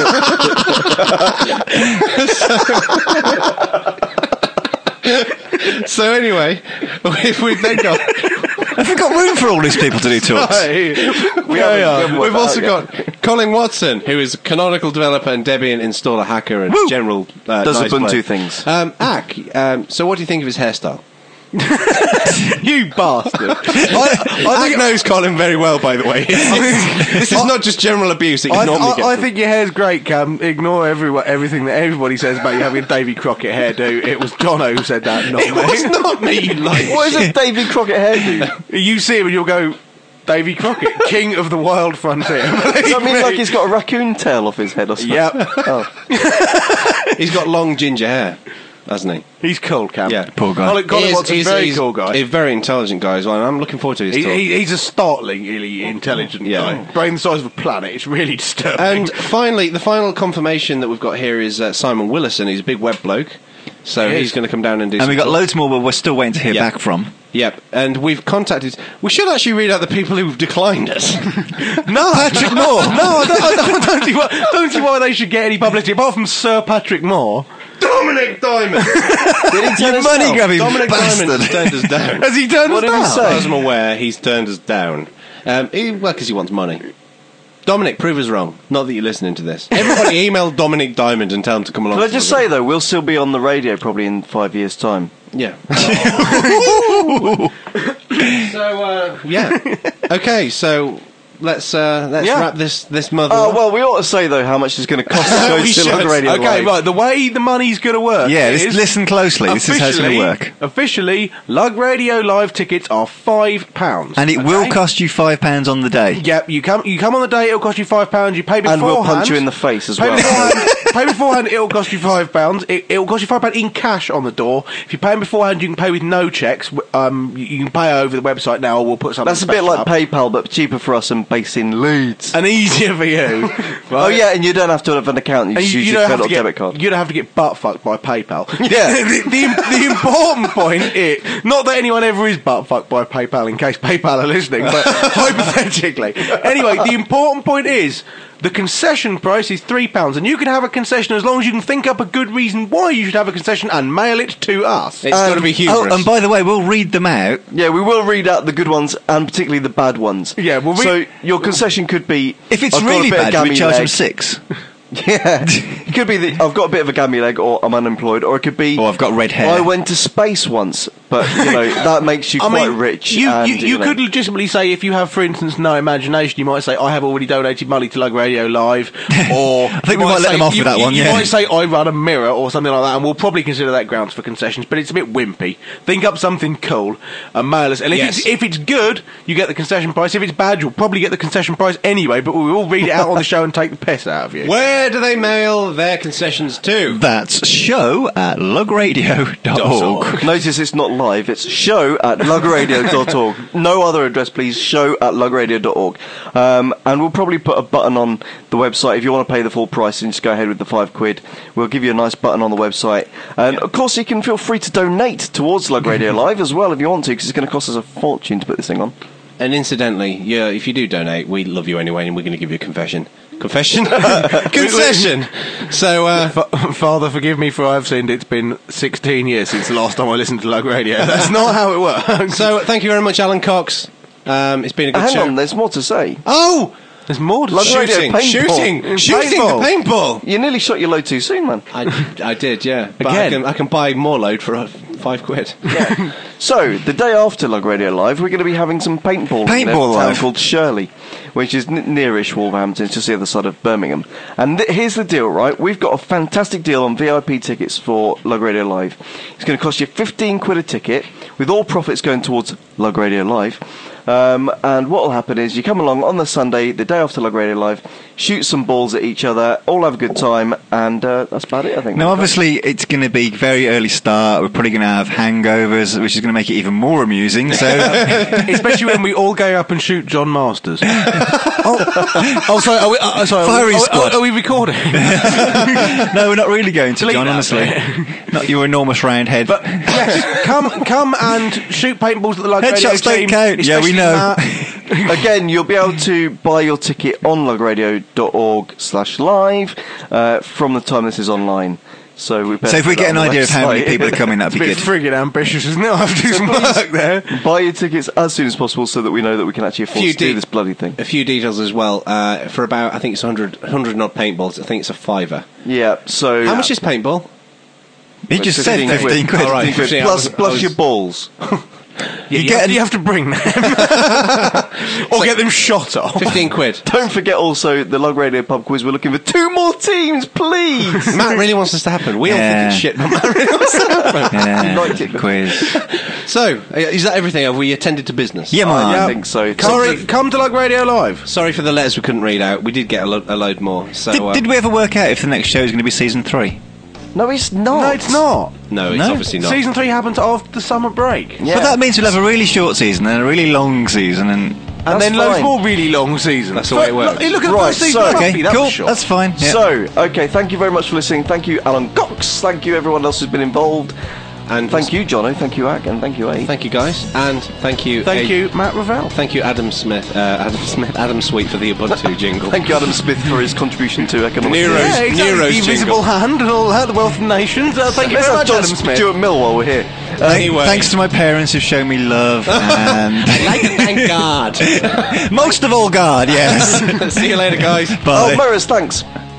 So anyway, we've, we've then got. Have we got room for all these people to do talks? we haven't- we are. haven't worked We've that also out got Colin Watson, who is a Canonical developer and Debian installer hacker and Woo! general uh, Does nice Ubuntu bloke. things. Um, Ack, um, so what do you think of his hairstyle? You bastard. I, I think knows Colin very well, by the way. This is not just general abuse that you I, normally I, get. I from- think your hair's great, Cam. Ignore everyone, everything that everybody says about you having a Davy Crockett hairdo. It was Jono who said that, not it was me. not me. you Like, What is a Davy Crockett hairdo? You see him and you'll go, Davy Crockett, king of the wild frontier. Does that mean like he's got a raccoon tail off his head or something? Yep. Oh. He's got long ginger hair, hasn't he? He's cool, Cam. Yeah. Poor guy. Colin, Colin He is- Watson's he's- a very he's cool guy. A very intelligent guy as well, and I'm looking forward to his He, talk. he, he's a startlingly intelligent Yeah. guy. Brain the size of a planet. It's really disturbing. And finally, the final confirmation that we've got here is uh, Simon Willison. He's a big web bloke, so He is. he's going to come down and do. And some we've got talk. loads more where we're still waiting to hear Yeah. back from. Yep, and we've contacted. We should actually read out the people who've declined us. no, Patrick Moore. No, I don't, I don't, I don't, see why, don't see why they should get any publicity apart from Sir Patrick Moore. Dominic Diamond. Did he turn You us money down? grabbing Dominic bastard. Diamond turned us down. Has he turned What us did he down? say? As I'm aware, he's turned us down. Um, he, well, because he wants money. Dominic, prove us wrong. Not that you're listening to this. Everybody email Dominic Diamond and tell him to come along. Can I to just the- say though, we'll still be on the radio probably in five years' time. Yeah. so, uh, yeah. Okay, so let's uh, let's Yeah. wrap this this mother. Oh up. well, we ought to say though how much it's going to cost to go We to Lug should. Radio Okay, Live. right. The way the money's going to work. Yeah, is let's listen closely. This is how it's going to officially- work. Officially, Lug Radio Live tickets are five pounds, And it will cost you five pounds on the day. Yep, you come. You come on the day. It'll cost you five pounds. You pay beforehand. And we'll punch you in the face as Pay well. beforehand. Pay beforehand. It'll cost you five pounds. It, it'll cost you five pounds in cash on the door. If you pay beforehand, you can pay with no checks. W- Um, you, you can pay over the website now, or we'll put something. That's a bit special like up. PayPal, but cheaper for us and based in Leeds. and easier for you. Oh yeah, and you don't have to have an account. You And just you, use you your don't have credit to or get debit card. you don't have to get butt fucked by PayPal. Yeah. the, the, the important point is not that anyone ever is butt fucked by PayPal, in case PayPal are listening, but hypothetically. Anyway, the important point is the concession price is three pounds, and you can have a concession as long as you can think up a good reason why you should have a concession and mail it to us. It's got to be humorous. Oh, and by the way, we'll read them out. Yeah, we will read out the good ones and particularly the bad ones. Yeah, well, we- so your concession could be If it's I've got really a bit of bad, we gammy charge them leg. six. Yeah, it could be the I've got a bit of a gammy leg, or I'm unemployed, or it could be Or I've got red hair. I went to space once, but you know that makes you I quite mean, rich. You, and, you, you know, could legitimately say, if you have, for instance, no imagination, you might say, I have already donated money to Lug Radio Live, or I think we might let them off with that one, You yeah. might say, I run a mirror, or something like that, and we'll probably consider that grounds for concessions, but it's a bit wimpy. Think up something cool and mail us. And if, Yes. it's, if it's good, you get the concession price. If it's bad, you'll probably get the concession price anyway, but we will read it out on the show and take the piss out of you. Where do they mail their concessions too. That's show at lugradio dot org. Notice it's not live, it's show at lugradio dot org. No other address, please, show at lugradio dot org. Um, and we'll probably put a button on the website if you want to pay the full price and just go ahead with the five quid. We'll give you a nice button on the website. And of course, you can feel free to donate towards Lug Radio Live as well if you want to, because it's going to cost us a fortune to put this thing on. And incidentally, yeah, if you do donate, we love you anyway, and we're going to give you a confession. Confession? Concession! So, uh, F- Father, forgive me for I've sinned. It's been sixteen years since the last time I listened to Lug Radio. That's not how it works. so thank you very much, Alan Cox. Um, it's been a good Hang show. on, there's more to say. Oh! There's more to Lug say. Radio Shooting, paintball. shooting, shooting the paintball! You nearly shot your load too soon, man. I, I did, yeah. But I Again. can, I can buy more load for uh, five quid. So, the day after Lug Radio Live, we're going to be having some paintball, in a Paintball town live. called Shirley, which is n- nearish Wolverhampton, it's just the other side of Birmingham. And th- here's the deal, right? We've got a fantastic deal on V I P tickets for Lug Radio Live. It's going to cost you fifteen quid a ticket, with all profits going towards Lug Radio Live. Um, and what will happen is you come along on the Sunday, the day after Lug Radio Live, shoot some balls at each other, all have a good time, and uh, that's about it, I think. Now, obviously, it's going to be very early start. We're probably going to have hangovers, which is going to make it even more amusing. So, Especially when we all go up and shoot John Masters. oh, oh, sorry. Are we, uh, sorry. Firing are we, squad. Are, are we recording? no, we're not really going to, Delete John. that Honestly, not your enormous round head. But yes, come, come and shoot paintballs at the Lug Radio Headshots don't team. count. Yeah, we especially know. Matt. Again, you'll be able to buy your ticket on lugradio dot org slash live uh, from the time this is online. So, we So if we get an idea of how many people are coming, that'd It's a be bit good. friggin' ambitious, isn't it? I have to do some work there. buy your tickets as soon as possible so that we know that we can actually afford Few to do de- this bloody thing. A few details as well. Uh, for about, I think it's one hundred, one hundred odd paintballs, I think it's a fiver. Yeah, so... How much is paintball? He just said fifteen fifteen quid. All right. fifteen quid, fifteen, I plus, was- I plus was- your balls. You, You get get an- you have to bring them. or get them shot off. fifteen quid. Don't forget also the Lug Radio pub quiz. We're looking for two more teams, please! Matt really wants this to happen. We all Yeah. think it's shit, but Matt really wants it to happen. Yeah, Like it. quiz. So, uh, is that everything? Have we attended to business? Yeah, man. I think so. Sorry, come to Lug Radio Live. Sorry for the letters we couldn't read out. We did get a, lo- a load more. So, Did, uh, did we ever work out if the next show is going to be season three? No, it's not. No, it's not. No, it's No? obviously not. Season three happened after the summer break. Yeah. But that means we'll have a really short season and a really long season, and And That's then loads fine. more really long seasons. That's the way it works. Look, look at Right, the first season so- of Buffy, okay, that cool, was short. that's fine. Yeah. So, okay, thank you very much for listening. Thank you, Alan Cox. Thank you, everyone else who's been involved. And Thank you, Jono. Thank you, Ak. And thank you, A. Thank you, guys. And thank you. Thank A- you, Matt Ravel. Thank you, Adam Smith. Uh, Adam Smith. Adam Sweet for the Ubuntu jingle. Thank you, Adam Smith, for his contribution to economic Nero's- theory. Yeah, exactly. Nero's The jingle. Invisible Hand and all that, the Wealth of Nations. Uh, thank you Let's very have much, John Adam Smith. Stuart Mill while we're here. Thank- Anyway. Thanks to my parents who've shown me love, and Like to thank God. most of all, God, yes. See you later, guys. Bye. Oh, Maris, thanks.